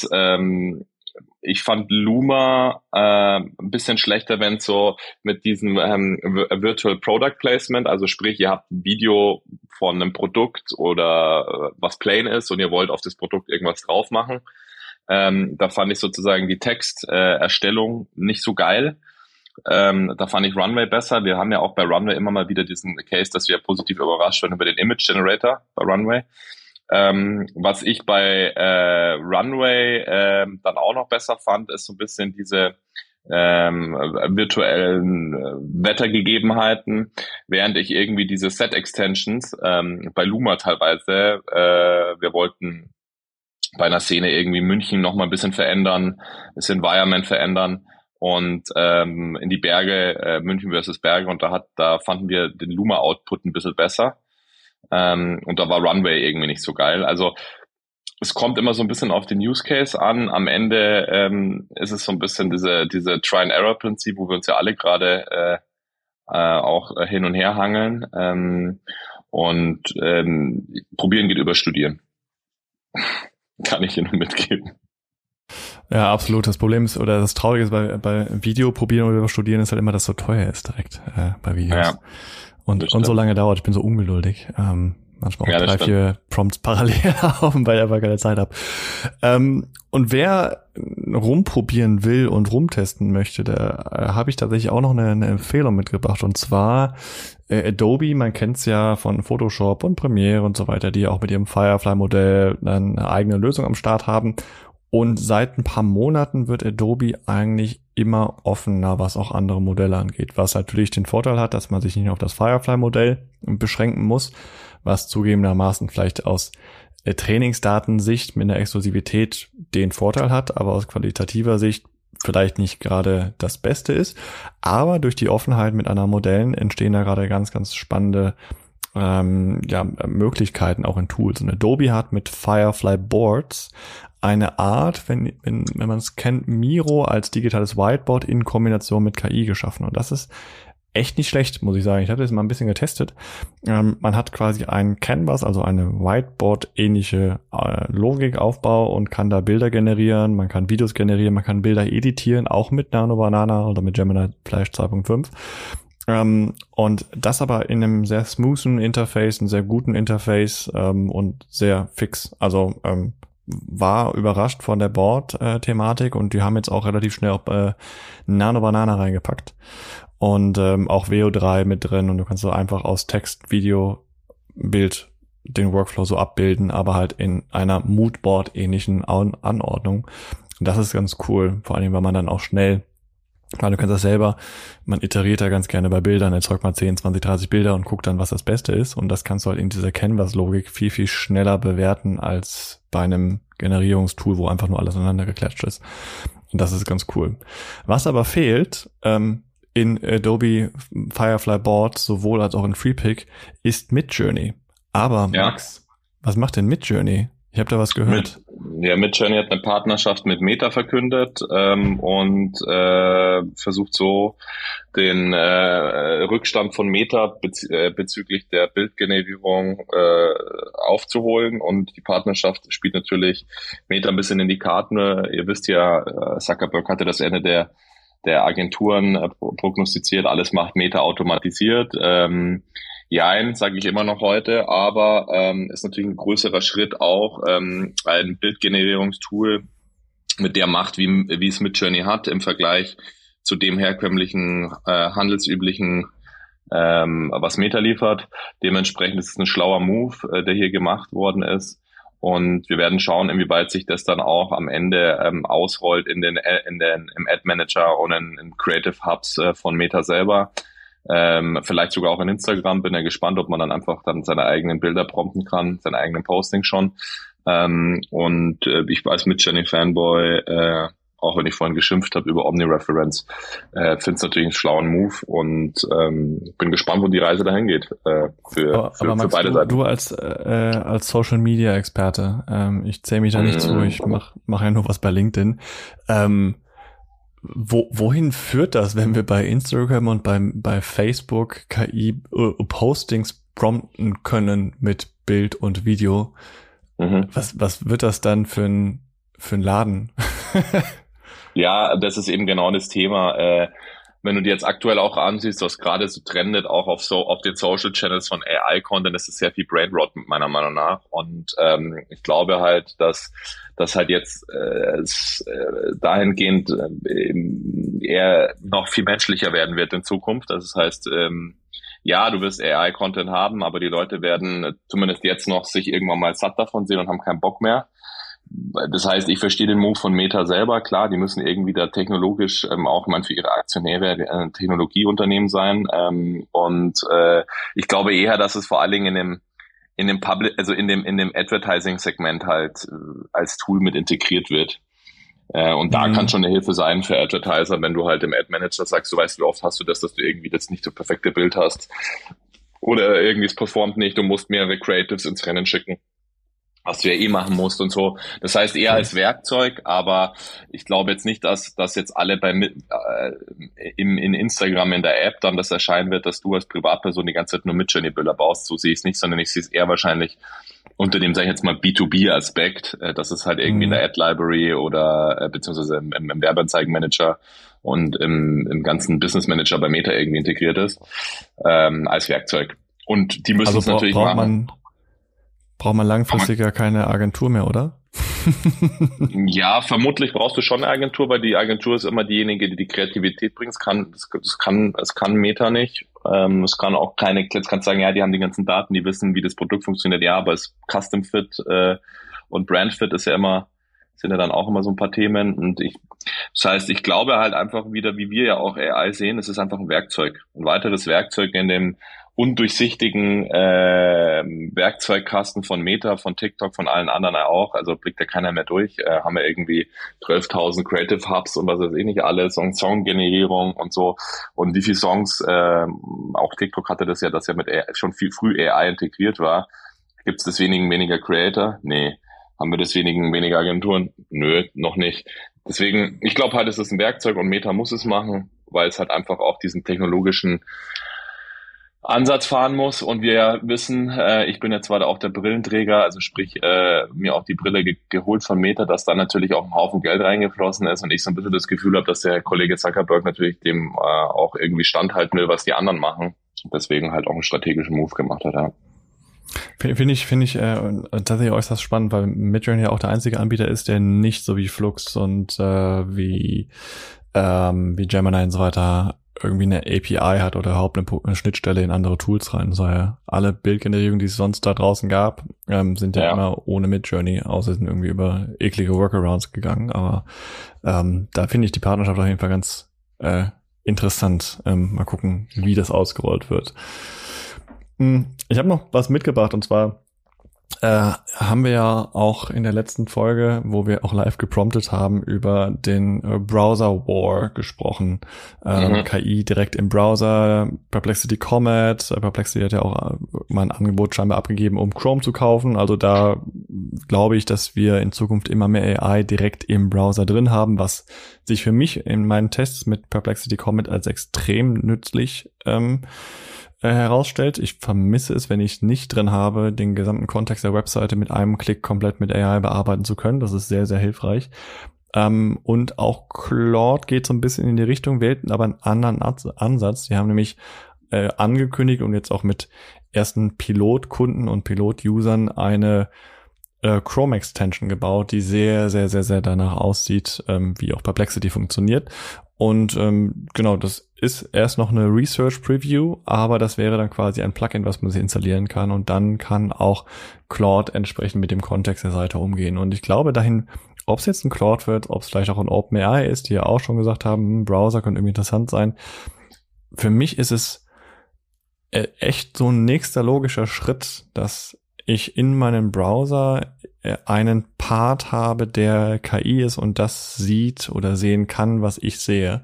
ich fand Luma ein bisschen schlechter, wenn so mit diesem Virtual Product Placement, also sprich, ihr habt ein Video von einem Produkt oder was plain ist und ihr wollt auf das Produkt irgendwas drauf machen. Da fand ich sozusagen die Texterstellung nicht so geil. Da fand ich Runway besser. Wir haben ja auch bei Runway immer mal wieder diesen Case, dass wir positiv überrascht werden über den Image Generator bei Runway. Was ich bei Runway dann auch noch besser fand, ist so ein bisschen diese virtuellen Wettergegebenheiten, während ich irgendwie diese Set-Extensions bei Luma teilweise, wir wollten bei einer Szene irgendwie München noch mal ein bisschen verändern, das Environment verändern und in die Berge, München versus Berge, und da fanden wir den Luma-Output ein bisschen besser, und da war Runway irgendwie nicht so geil. Also es kommt immer so ein bisschen auf den Use Case an. Am Ende ist es so ein bisschen diese Try-and-Error-Prinzip, wo wir uns ja alle gerade auch hin und her hangeln. Probieren geht über Studieren. Kann ich hier nur mitgeben. Ja, absolut. Das Problem ist, oder das Traurige ist bei Video probieren oder studieren, ist halt immer, dass es so teuer ist direkt bei Videos. Ja, und so lange dauert. Ich bin so ungeduldig. Manchmal auch 3-4 Prompts parallel laufen, weil ich einfach keine Zeit habe. Und wer rumprobieren will und rumtesten möchte, da habe ich tatsächlich auch noch eine Empfehlung mitgebracht. Und zwar Adobe, man kennt's ja von Photoshop und Premiere und so weiter, die auch mit ihrem Firefly-Modell eine eigene Lösung am Start haben. Und seit ein paar Monaten wird Adobe eigentlich immer offener, was auch andere Modelle angeht. Was natürlich den Vorteil hat, dass man sich nicht nur auf das Firefly-Modell beschränken muss, was zugegebenermaßen vielleicht aus Trainingsdatensicht mit einer Exklusivität den Vorteil hat, aber aus qualitativer Sicht vielleicht nicht gerade das Beste ist. Aber durch die Offenheit mit anderen Modellen entstehen da gerade ganz, ganz spannende Möglichkeiten auch in Tools. Und Adobe hat mit Firefly Boards eine Art, wenn man es kennt, Miro als digitales Whiteboard in Kombination mit KI geschaffen. Und das ist echt nicht schlecht, muss ich sagen. Ich habe das mal ein bisschen getestet. Man hat quasi ein Canvas, also eine Whiteboard-ähnliche Logikaufbau und kann da Bilder generieren, man kann Videos generieren, man kann Bilder editieren, auch mit Nano Banana oder mit Gemini Flash 2.5. Und das aber in einem sehr smoothen Interface, einem sehr guten Interface und sehr fix. Also war überrascht von der Board-Thematik und die haben jetzt auch relativ schnell auch Nano Banana reingepackt. Und auch VO3 mit drin und du kannst so einfach aus Text, Video, Bild den Workflow so abbilden, aber halt in einer Moodboard-ähnlichen Anordnung. Und das ist ganz cool, vor allem, weil man dann auch schnell, weil du kannst das selber, man iteriert da ganz gerne bei Bildern, erzeugt mal 10, 20, 30 Bilder und guckt dann, was das Beste ist. Und das kannst du halt in dieser Canvas-Logik viel, viel schneller bewerten als bei einem Generierungstool, wo einfach nur alles aneinander geklatscht ist. Und das ist ganz cool. Was aber fehlt, in Adobe Firefly Board, sowohl als auch in FreePic, ist Midjourney. Aber Max, was macht denn Midjourney? Ich habe da was gehört. Midjourney hat eine Partnerschaft mit Meta verkündet und versucht so den Rückstand von Meta bezüglich der Bildgenerierung aufzuholen. Und die Partnerschaft spielt natürlich Meta ein bisschen in die Karten. Ihr wisst ja, Zuckerberg hatte das Ende der Agenturen prognostiziert, alles macht Meta automatisiert. Jein, sage ich immer noch heute, aber ist natürlich ein größerer Schritt auch, ein Bildgenerierungstool mit der Macht, wie es Midjourney hat, im Vergleich zu dem herkömmlichen, handelsüblichen, was Meta liefert. Dementsprechend ist es ein schlauer Move, der hier gemacht worden ist. Und wir werden schauen, inwieweit sich das dann auch am Ende ausrollt im Ad Manager und in Creative Hubs von Meta selber. Vielleicht sogar auch in Instagram. Bin ja gespannt, ob man dann einfach dann seine eigenen Bilder prompten kann, seine eigenen Postings schon. Ich als Midjourney-Fanboy, auch wenn ich vorhin geschimpft habe über Omnireference, finde es natürlich einen schlauen Move und bin gespannt, wo die Reise dahin geht für beide Seiten. Du als Social-Media-Experte, ich zähle mich da nicht zu, ich mach ja nur was bei LinkedIn. Wohin führt das, wenn wir bei Instagram und bei Facebook KI Postings prompten können mit Bild und Video? Was wird das dann für ein Laden? Ja, das ist eben genau das Thema. Wenn du dir jetzt aktuell auch ansiehst, was gerade so trendet, auch auf den Social Channels von AI-Content, das ist sehr viel Brainrot meiner Meinung nach. Und ich glaube halt, dass halt jetzt dahingehend eher noch viel menschlicher werden wird in Zukunft. Das heißt, ja, du wirst AI-Content haben, aber die Leute werden zumindest jetzt noch sich irgendwann mal satt davon sehen und haben keinen Bock mehr. Das heißt, ich verstehe den Move von Meta selber, klar, die müssen irgendwie da technologisch auch für ihre Aktionäre ein Technologieunternehmen sein. Ich glaube eher, dass es vor allen Dingen in dem Advertising-Segment halt als Tool mit integriert wird. Und da kann schon eine Hilfe sein für Advertiser, wenn du halt im Ad-Manager sagst, du weißt, wie oft hast du das, dass du irgendwie das nicht so perfekte Bild hast. Oder irgendwie es performt nicht, du musst mehrere Creatives ins Rennen schicken, was du ja eh machen musst und so. Das heißt eher als Werkzeug, aber ich glaube jetzt nicht, dass jetzt alle in Instagram in der App dann das erscheinen wird, dass du als Privatperson die ganze Zeit nur Midjourney-Bilder baust. So sehe ich es nicht, sondern ich sehe es eher wahrscheinlich unter dem, sag ich jetzt mal, B2B-Aspekt, dass es halt irgendwie in der Ad-Library oder beziehungsweise im Werbeanzeigenmanager und im ganzen Business Manager bei Meta irgendwie integriert ist, als Werkzeug. Und die müssen es natürlich machen. Braucht man langfristig ja keine Agentur mehr, oder? Ja, vermutlich brauchst du schon eine Agentur, weil die Agentur ist immer diejenige, die die Kreativität bringt. Es kann Meta nicht. Es kann auch jetzt kannst du sagen, ja, die haben die ganzen Daten, die wissen, wie das Produkt funktioniert. Ja, aber es Custom Fit und Brand Fit sind ja dann auch immer so ein paar Themen. Das heißt, ich glaube halt einfach wieder, wie wir ja auch AI sehen, es ist einfach ein Werkzeug. Ein weiteres Werkzeug in dem undurchsichtigen Werkzeugkasten von Meta, von TikTok, von allen anderen auch. Also blickt ja keiner mehr durch. Haben wir irgendwie 12.000 Creative Hubs und was weiß ich nicht alles, und Songgenerierung und so. Und wie viele Songs, auch TikTok hatte das ja, dass ja mit AI, schon viel früh AI integriert war. Gibt es deswegen weniger Creator? Nee. Haben wir deswegen weniger Agenturen? Nö, noch nicht. Deswegen, ich glaube halt, es ist ein Werkzeug und Meta muss es machen, weil es halt einfach auch diesen technologischen Ansatz fahren muss. Und wir ja wissen, ich bin ja zwar auch der Brillenträger, also sprich mir auch die Brille geholt von Meta, dass da natürlich auch ein Haufen Geld reingeflossen ist und ich so ein bisschen das Gefühl habe, dass der Kollege Zuckerberg natürlich dem auch irgendwie standhalten will, was die anderen machen. Deswegen halt auch einen strategischen Move gemacht hat, ja. Finde ich tatsächlich äußerst spannend, weil Midjourney ja auch der einzige Anbieter ist, der nicht so wie Flux und wie Gemini und so weiter irgendwie eine API hat oder überhaupt eine Schnittstelle in andere Tools rein. So, ja, alle Bildgenerierungen, die es sonst da draußen gab, sind ja immer ohne Midjourney, außer sind irgendwie über eklige Workarounds gegangen. Aber da finde ich die Partnerschaft auf jeden Fall ganz interessant. Mal gucken, wie das ausgerollt wird. Ich habe noch was mitgebracht, und zwar haben wir ja auch in der letzten Folge, wo wir auch live gepromptet haben, über den Browser War gesprochen. KI direkt im Browser, Perplexity Comet. Perplexity hat ja auch mal ein Angebot scheinbar abgegeben, um Chrome zu kaufen. Also da glaube ich, dass wir in Zukunft immer mehr AI direkt im Browser drin haben, was sich für mich in meinen Tests mit Perplexity Comet als extrem nützlich herausstellt. Ich vermisse es, wenn ich es nicht drin habe, den gesamten Kontext der Webseite mit einem Klick komplett mit AI bearbeiten zu können. Das ist sehr, sehr hilfreich. Und auch Claude geht so ein bisschen in die Richtung, wählt aber einen anderen Ansatz. Die haben nämlich angekündigt und jetzt auch mit ersten Pilotkunden und Pilot-Usern eine Chrome-Extension gebaut, die sehr, sehr, sehr, sehr danach aussieht, wie auch Perplexity funktioniert. Und genau, das ist erst noch eine Research-Preview, aber das wäre dann quasi ein Plugin, was man sich installieren kann, und dann kann auch Claude entsprechend mit dem Kontext der Seite umgehen. Und ich glaube dahin, ob es jetzt ein Claude wird, ob es vielleicht auch ein OpenAI ist, die ja auch schon gesagt haben, ein Browser könnte irgendwie interessant sein. Für mich ist es echt so ein nächster logischer Schritt, dass ich in meinem Browser einen Part habe, der KI ist und das sieht oder sehen kann, was ich sehe,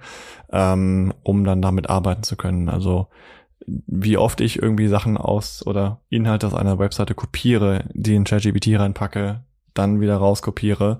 um dann damit arbeiten zu können. Also wie oft ich irgendwie Sachen aus oder Inhalte aus einer Webseite kopiere, die in ChatGPT reinpacke, dann wieder rauskopiere,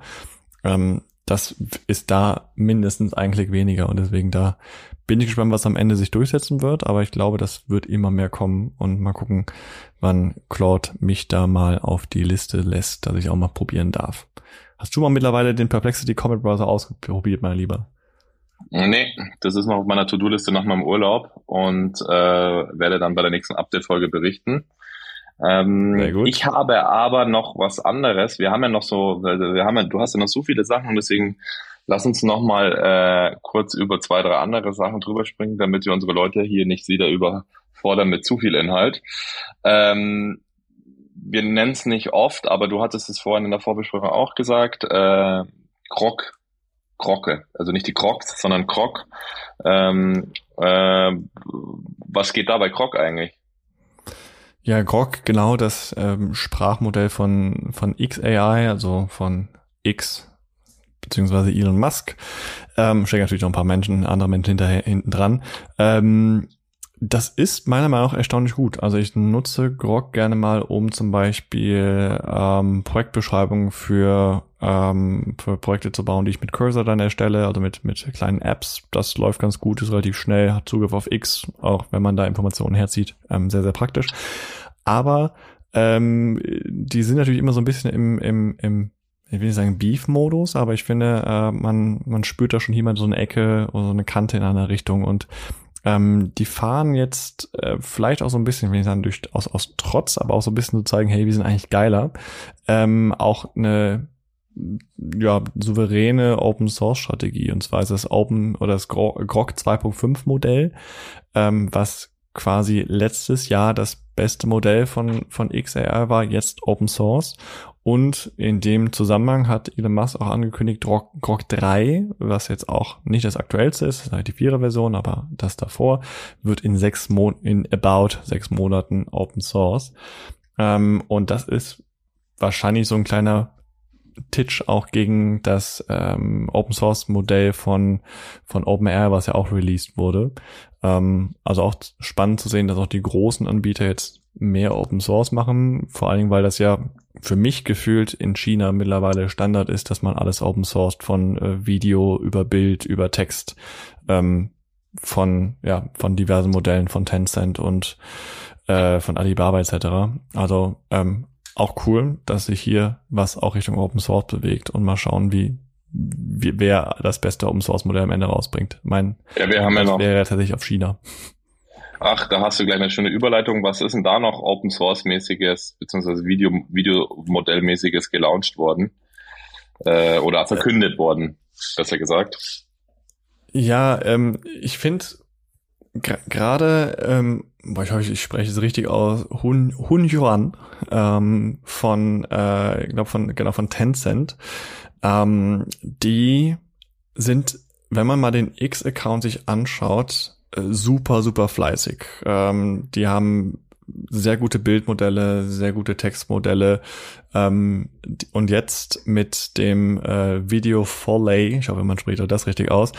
das ist da mindestens eigentlich weniger, und deswegen da bin ich gespannt, was am Ende sich durchsetzen wird, aber ich glaube, das wird immer mehr kommen, und mal gucken, wann Claude mich da mal auf die Liste lässt, dass ich auch mal probieren darf. Hast du mal mittlerweile den Perplexity Comet Browser ausprobiert, mein Lieber? Nee, das ist noch auf meiner To-Do-Liste nach meinem Urlaub und werde dann bei der nächsten Update-Folge berichten. Sehr gut. Ich habe aber noch was anderes. Du hast ja noch so viele Sachen, und deswegen lass uns noch mal kurz über 2, 3 andere Sachen drüber springen, damit wir unsere Leute hier nicht wieder überfordern mit zu viel Inhalt. wir nennen es nicht oft, aber du hattest es vorhin in der Vorbesprechung auch gesagt, Grocke, also nicht die Crocs, sondern Grok. Was geht da bei Grok eigentlich? Ja, Grok, genau das Sprachmodell von xAI, also von X beziehungsweise Elon Musk. Stecken natürlich noch ein paar andere Menschen hinten dran. Das ist meiner Meinung nach erstaunlich gut. Also ich nutze Grok gerne mal, um zum Beispiel Projektbeschreibungen für Projekte zu bauen, die ich mit Cursor dann erstelle, also mit kleinen Apps. Das läuft ganz gut, ist relativ schnell, hat Zugriff auf X, auch wenn man da Informationen herzieht. Sehr, sehr praktisch. Aber die sind natürlich immer so ein bisschen im ich will nicht sagen Beef-Modus, aber ich finde, man spürt da schon hier mal so eine Ecke oder so eine Kante in einer Richtung und die fahren jetzt vielleicht auch so ein bisschen, wenn ich sagen, aus Trotz, aber auch so ein bisschen zu zeigen, hey, wir sind eigentlich geiler. Auch eine souveräne Open-Source-Strategie. Und zwar ist das das Grok 2.5 Modell, was quasi letztes Jahr das beste Modell von xAI war, jetzt Open Source. Und in dem Zusammenhang hat Elon Musk auch angekündigt, Grok 3, was jetzt auch nicht das aktuellste ist, das ist halt die 4er Version, aber das davor, wird in about 6 Monaten Open Source. Und das ist wahrscheinlich so ein kleiner Titch auch gegen das Open Source Modell von OpenAI, was ja auch released wurde. Also auch spannend zu sehen, dass auch die großen Anbieter jetzt mehr Open Source machen, vor allen Dingen, weil das ja für mich gefühlt in China mittlerweile Standard ist, dass man alles Open Sourced von Video über Bild, über Text, von diversen Modellen von Tencent und von Alibaba etc. Also auch cool, dass sich hier was auch Richtung Open Source bewegt und mal schauen, wer das beste Open Source Modell am Ende rausbringt. Wir haben ja noch. Wäre tatsächlich auf China. Ach, da hast du gleich eine schöne Überleitung. Was ist denn da noch Open Source mäßiges beziehungsweise Videomodellmäßiges gelauncht worden oder verkündet worden, besser gesagt? Ja, ich finde gerade, ich hoffe, ich spreche es richtig aus, Hunyuan von Tencent. Die sind, wenn man mal den X-Account sich anschaut, super, super fleißig. Die haben sehr gute Bildmodelle, sehr gute Textmodelle. Und jetzt mit dem Video Foley, ich hoffe, man spricht das richtig aus,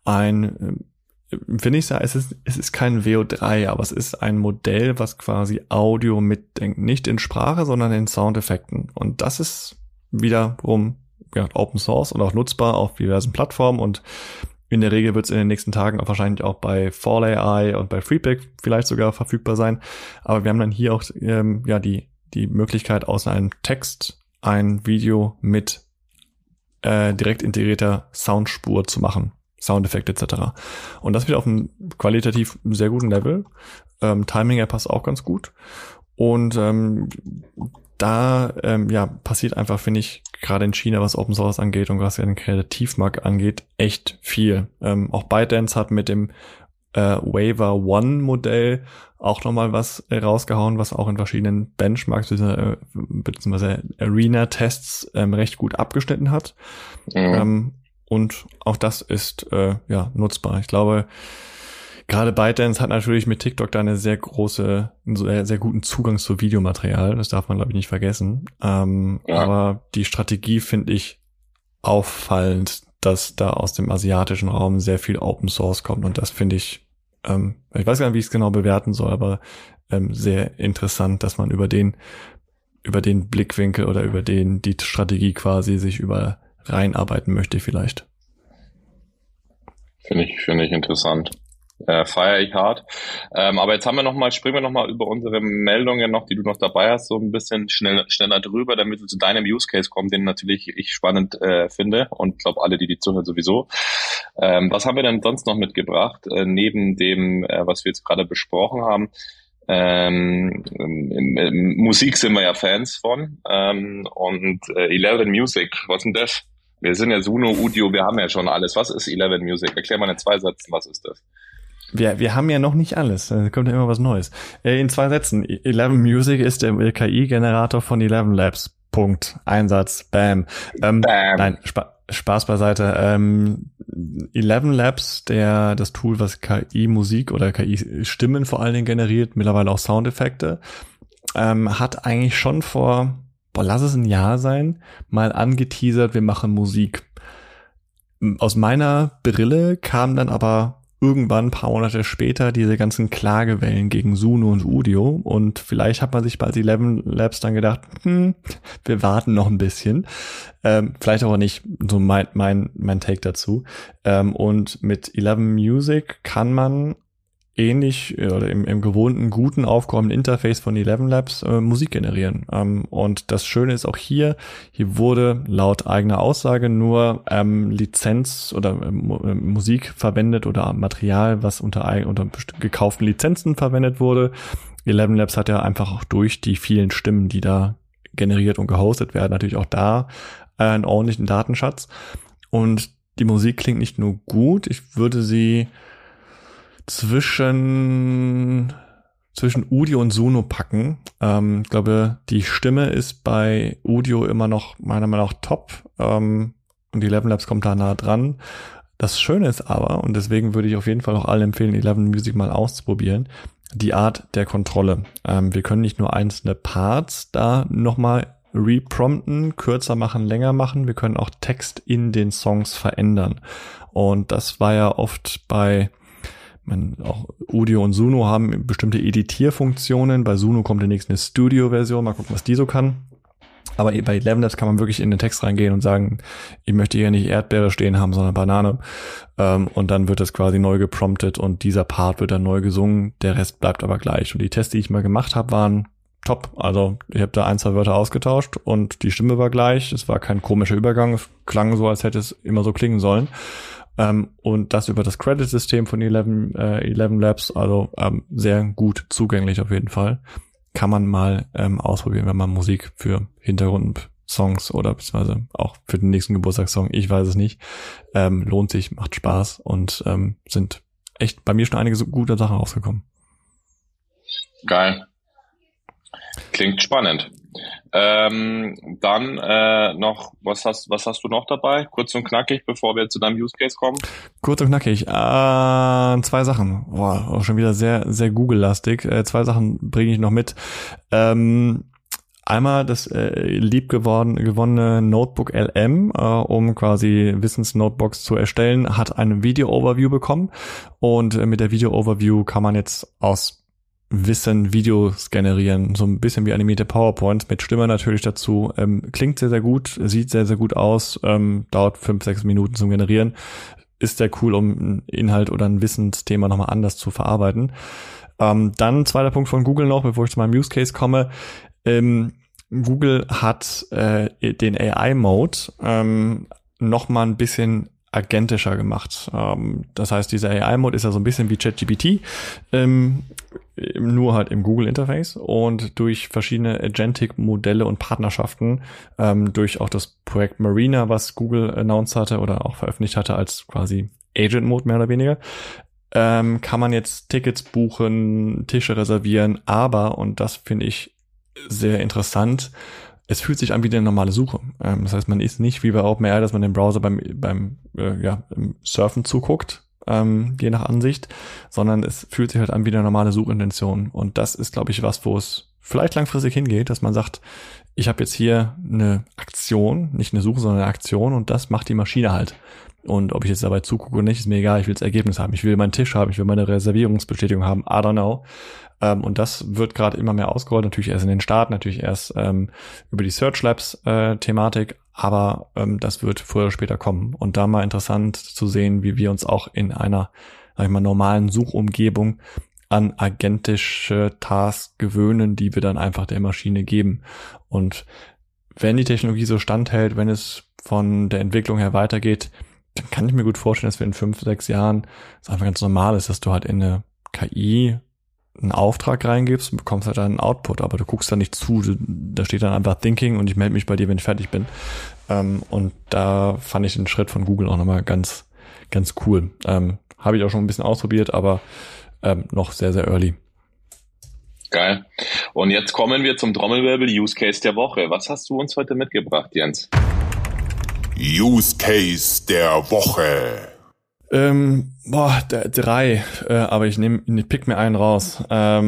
finde ich, es ist kein VO3, aber es ist ein Modell, was quasi Audio mitdenkt. Nicht in Sprache, sondern in Soundeffekten. Und das ist wiederum Open Source und auch nutzbar auf diversen Plattformen und in der Regel wird es in den nächsten Tagen auch wahrscheinlich auch bei Fall AI und bei FreePic vielleicht sogar verfügbar sein. Aber wir haben dann hier auch die Möglichkeit, aus einem Text ein Video mit direkt integrierter Soundspur zu machen. Soundeffekte etc. Und das wird auf einem qualitativ sehr guten Level. Timing passt auch ganz gut. Und passiert einfach, finde ich, gerade in China, was Open Source angeht und was den Kreativmarkt angeht, echt viel. Auch ByteDance hat mit dem Waiver One Modell auch nochmal was rausgehauen, was auch in verschiedenen Benchmarks bzw. Arena-Tests recht gut abgeschnitten hat. Mhm. Und auch das ist nutzbar. Ich glaube, gerade ByteDance hat natürlich mit TikTok da einen sehr guten Zugang zu Videomaterial. Das darf man, glaube ich, nicht vergessen. Aber die Strategie finde ich auffallend, dass da aus dem asiatischen Raum sehr viel Open Source kommt. Und das finde ich, ich weiß gar nicht, wie ich es genau bewerten soll, aber sehr interessant, dass man über den Blickwinkel oder über die Strategie quasi sich reinarbeiten möchte vielleicht. Finde ich interessant. Feiere ich hart. Aber jetzt springen wir nochmal über unsere Meldungen noch, die du noch dabei hast, so ein bisschen schneller drüber, damit wir zu deinem Use Case kommen, den natürlich ich spannend finde und glaube alle, die zuhören sowieso. Was haben wir denn sonst noch mitgebracht, neben dem, was wir jetzt gerade besprochen haben? Musik sind wir ja Fans von und 11 Music, was ist denn das? Wir sind ja Suno, Udio, wir haben ja schon alles. Was ist 11 Music? Erklär mal in 2 Sätzen, was ist das? Wir haben ja noch nicht alles. Da kommt ja immer was Neues. In 2 Sätzen. 11 Music ist der KI-Generator von 11 Labs. Punkt. Einsatz. Bam. Bam. Nein, Spaß beiseite. 11 Labs, das Tool, was KI-Musik oder KI-Stimmen vor allen Dingen generiert, mittlerweile auch Soundeffekte, hat eigentlich schon vor, lass es ein Jahr sein, mal angeteasert, wir machen Musik. Aus meiner Brille kam dann aber irgendwann ein paar Monate später diese ganzen Klagewellen gegen Suno und Udio und vielleicht hat man sich bei 11 Labs dann gedacht, wir warten noch ein bisschen. Vielleicht aber nicht, so mein Take dazu. Und mit 11 Music kann man ähnlich oder im gewohnten, guten, aufgeräumten Interface von 11 Labs Musik generieren. Und das Schöne ist auch hier wurde laut eigener Aussage nur Lizenz oder Musik verwendet oder Material, was unter gekauften Lizenzen verwendet wurde. 11 Labs hat ja einfach auch durch die vielen Stimmen, die da generiert und gehostet werden, natürlich auch da einen ordentlichen Datenschatz. Und die Musik klingt nicht nur gut, ich würde sie zwischen Udio und Suno packen. Ich glaube, die Stimme ist bei Udio immer noch meiner Meinung nach top. Und die 11 Labs kommt da nah dran. Das Schöne ist aber, und deswegen würde ich auf jeden Fall auch allen empfehlen, 11 Music mal auszuprobieren, die Art der Kontrolle. Wir können nicht nur einzelne Parts da nochmal reprompten, kürzer machen, länger machen. Wir können auch Text in den Songs verändern. Und das war ja oft auch Udio und Suno haben bestimmte Editierfunktionen. Bei Suno kommt demnächst eine Studio-Version. Mal gucken, was die so kann. Aber bei 11 Labs kann man wirklich in den Text reingehen und sagen, ich möchte hier nicht Erdbeere stehen haben, sondern Banane. Und dann wird das quasi neu gepromptet und dieser Part wird dann neu gesungen. Der Rest bleibt aber gleich. Und die Tests, die ich mal gemacht habe, waren top. Also ich habe da 1, 2 Wörter ausgetauscht und die Stimme war gleich. Es war kein komischer Übergang. Es klang so, als hätte es immer so klingen sollen. Und das über das Credit-System von 11 Labs, also sehr gut zugänglich auf jeden Fall. Kann man mal ausprobieren, wenn man Musik für Hintergrundsongs oder beziehungsweise auch für den nächsten Geburtstagssong, ich weiß es nicht, lohnt sich, macht Spaß und sind echt bei mir schon einige so gute Sachen rausgekommen. Geil. Klingt spannend. Dann noch, was hast du noch dabei? Kurz und knackig, bevor wir zu deinem Use Case kommen. Kurz und knackig. 2 Sachen. Boah, auch schon wieder sehr, sehr Google-lastig. 2 Sachen bringe ich noch mit. Einmal das gewonnene Notebook LM, um quasi Wissensnotebooks zu erstellen, hat eine Video-Overview bekommen. Und mit der Video-Overview kann man jetzt aus Wissen Videos generieren, so ein bisschen wie animierte PowerPoints mit Stimme natürlich dazu. Klingt sehr, sehr gut, sieht sehr, sehr gut aus, dauert 5-6 Minuten zum Generieren. Ist sehr cool, um einen Inhalt oder ein Wissensthema nochmal anders zu verarbeiten. Dann zweiter Punkt von Google noch, bevor ich zu meinem Use Case komme. Google hat den AI-Mode nochmal ein bisschen agentischer gemacht. Das heißt, dieser AI-Mode ist ja so ein bisschen wie ChatGPT, nur halt im Google-Interface und durch verschiedene Agentic-Modelle und Partnerschaften, durch auch das Projekt Marina, was Google announced hatte oder auch veröffentlicht hatte als quasi Agent-Mode mehr oder weniger, kann man jetzt Tickets buchen, Tische reservieren, aber, und das finde ich sehr interessant, es fühlt sich an wie eine normale Suche. Das heißt, man ist nicht wie bei OpenAI, dass man den Browser beim Surfen zuguckt, je nach Ansicht, sondern es fühlt sich halt an wie eine normale Suchintention. Und das ist, glaube ich, was, wo es vielleicht langfristig hingeht, dass man sagt, ich habe jetzt hier eine Aktion, nicht eine Suche, sondern eine Aktion und das macht die Maschine halt. Und ob ich jetzt dabei zugucke oder nicht, ist mir egal. Ich will das Ergebnis haben. Ich will meinen Tisch haben. Ich will meine Reservierungsbestätigung haben. I don't know. Und das wird gerade immer mehr ausgerollt. Natürlich erst in den Staaten, natürlich erst über die Search Labs Thematik. Aber das wird früher oder später kommen. Und da mal interessant zu sehen, wie wir uns auch in einer, sag ich mal, normalen Suchumgebung an agentische Tasks gewöhnen, die wir dann einfach der Maschine geben. Und wenn die Technologie so standhält, wenn es von der Entwicklung her weitergeht, dann kann ich mir gut vorstellen, dass wir in 5-6 Jahren es einfach ganz normal ist, dass du halt in eine KI einen Auftrag reingibst und bekommst halt einen Output, aber du guckst da nicht zu, da steht dann einfach Thinking und ich melde mich bei dir, wenn ich fertig bin. Und da fand ich den Schritt von Google auch nochmal ganz, ganz cool. Habe ich auch schon ein bisschen ausprobiert, aber noch sehr, sehr early. Geil. Und jetzt kommen wir zum Trommelwirbel Use Case der Woche. Was hast du uns heute mitgebracht, Jens? Use Case der Woche. 3, aber ich pick mir einen raus.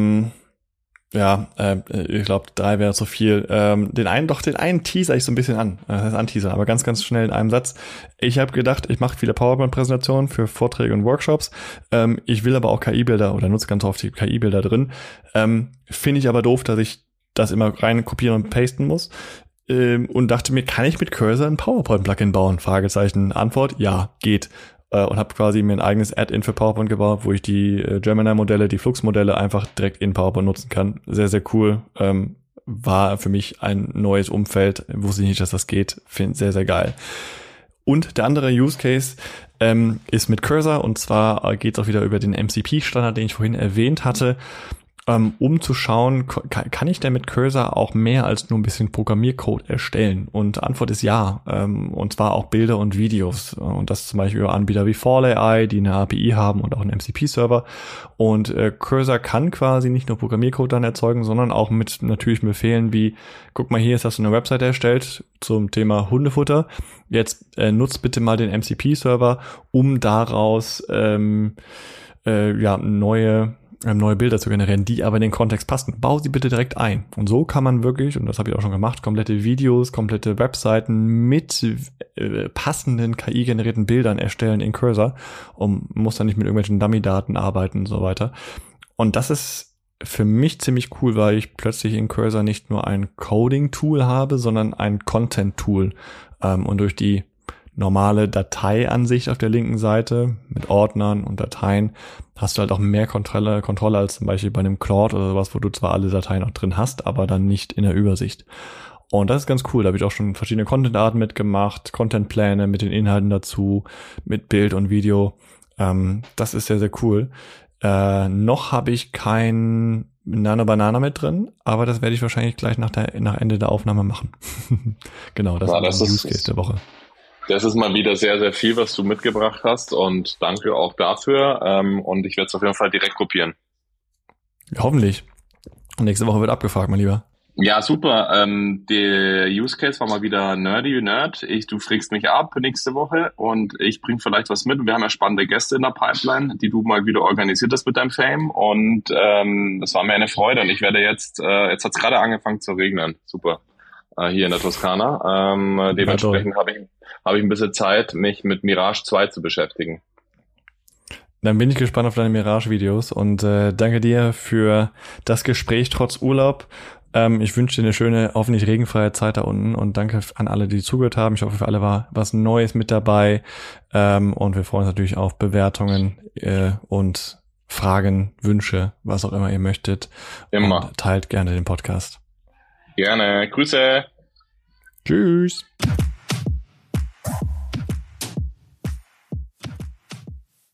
Ich glaube, 3 wäre zu viel. Den einen teaser ich so ein bisschen an. Das heißt anteaser, aber ganz, ganz schnell in einem Satz. Ich habe gedacht, ich mache viele PowerPoint-Präsentationen für Vorträge und Workshops. Ich will aber auch KI-Bilder oder nutze ganz oft die KI-Bilder drin. Finde ich aber doof, dass ich das immer rein kopieren und pasten muss. Und dachte mir, kann ich mit Cursor ein PowerPoint-Plugin bauen? Fragezeichen. Antwort, ja, geht. Und habe quasi mir ein eigenes Add-in für PowerPoint gebaut, wo ich die Gemini-Modelle, die Flux-Modelle einfach direkt in PowerPoint nutzen kann. Sehr, sehr cool. War für mich ein neues Umfeld. Wusste ich nicht, dass das geht. Finde sehr, sehr geil. Und der andere Use Case ist mit Cursor. Und zwar geht es auch wieder über den MCP-Standard, den ich vorhin erwähnt hatte. Um zu schauen, kann ich denn mit Cursor auch mehr als nur ein bisschen Programmiercode erstellen? Und Antwort ist ja, und zwar auch Bilder und Videos. Und das zum Beispiel über Anbieter wie Fall AI, die eine API haben und auch einen MCP-Server. Und Cursor kann quasi nicht nur Programmiercode dann erzeugen, sondern auch mit natürlichen Befehlen wie, guck mal, hier ist das eine Webseite erstellt zum Thema Hundefutter. Jetzt nutzt bitte mal den MCP-Server, um daraus neue Bilder zu generieren, die aber in den Kontext passen. Bau sie bitte direkt ein. Und so kann man wirklich, und das habe ich auch schon gemacht, komplette Videos, komplette Webseiten mit passenden KI-generierten Bildern erstellen in Cursor und muss dann nicht mit irgendwelchen Dummy-Daten arbeiten und so weiter. Und das ist für mich ziemlich cool, weil ich plötzlich in Cursor nicht nur ein Coding-Tool habe, sondern ein Content-Tool. Und durch die normale Dateiansicht auf der linken Seite mit Ordnern und Dateien hast du halt auch mehr Kontrolle als zum Beispiel bei einem Claude oder sowas, wo du zwar alle Dateien auch drin hast, aber dann nicht in der Übersicht. Und das ist ganz cool. Da habe ich auch schon verschiedene Content-Arten mitgemacht, Contentpläne mit den Inhalten dazu, mit Bild und Video. Das ist sehr, sehr cool. Noch habe ich kein Nano Banana mit drin, aber das werde ich wahrscheinlich gleich nach Ende der Aufnahme machen. Genau, das ist der Use Case der Woche. Das ist mal wieder sehr, sehr viel, was du mitgebracht hast und danke auch dafür. Und ich werde es auf jeden Fall direkt kopieren. Ja, hoffentlich. Und nächste Woche wird abgefragt, mein Lieber. Ja, super. Der Use Case war mal wieder Nerdy Nerd. Du fragst mich ab nächste Woche und ich bringe vielleicht was mit. Wir haben ja spannende Gäste in der Pipeline, die du mal wieder organisiert hast mit deinem Fame. Und das war mir eine Freude. Und ich werde jetzt hat es gerade angefangen zu regnen. Super. Hier in der Toskana. Dementsprechend habe ich ein bisschen Zeit, mich mit Mirage 2 zu beschäftigen. Dann bin ich gespannt auf deine Mirage-Videos und danke dir für das Gespräch trotz Urlaub. Ich wünsche dir eine schöne, hoffentlich regenfreie Zeit da unten und danke an alle, die zugehört haben. Ich hoffe, für alle war was Neues mit dabei und wir freuen uns natürlich auf Bewertungen und Fragen, Wünsche, was auch immer ihr möchtet. Immer. Und teilt gerne den Podcast. Gerne. Grüße. Tschüss.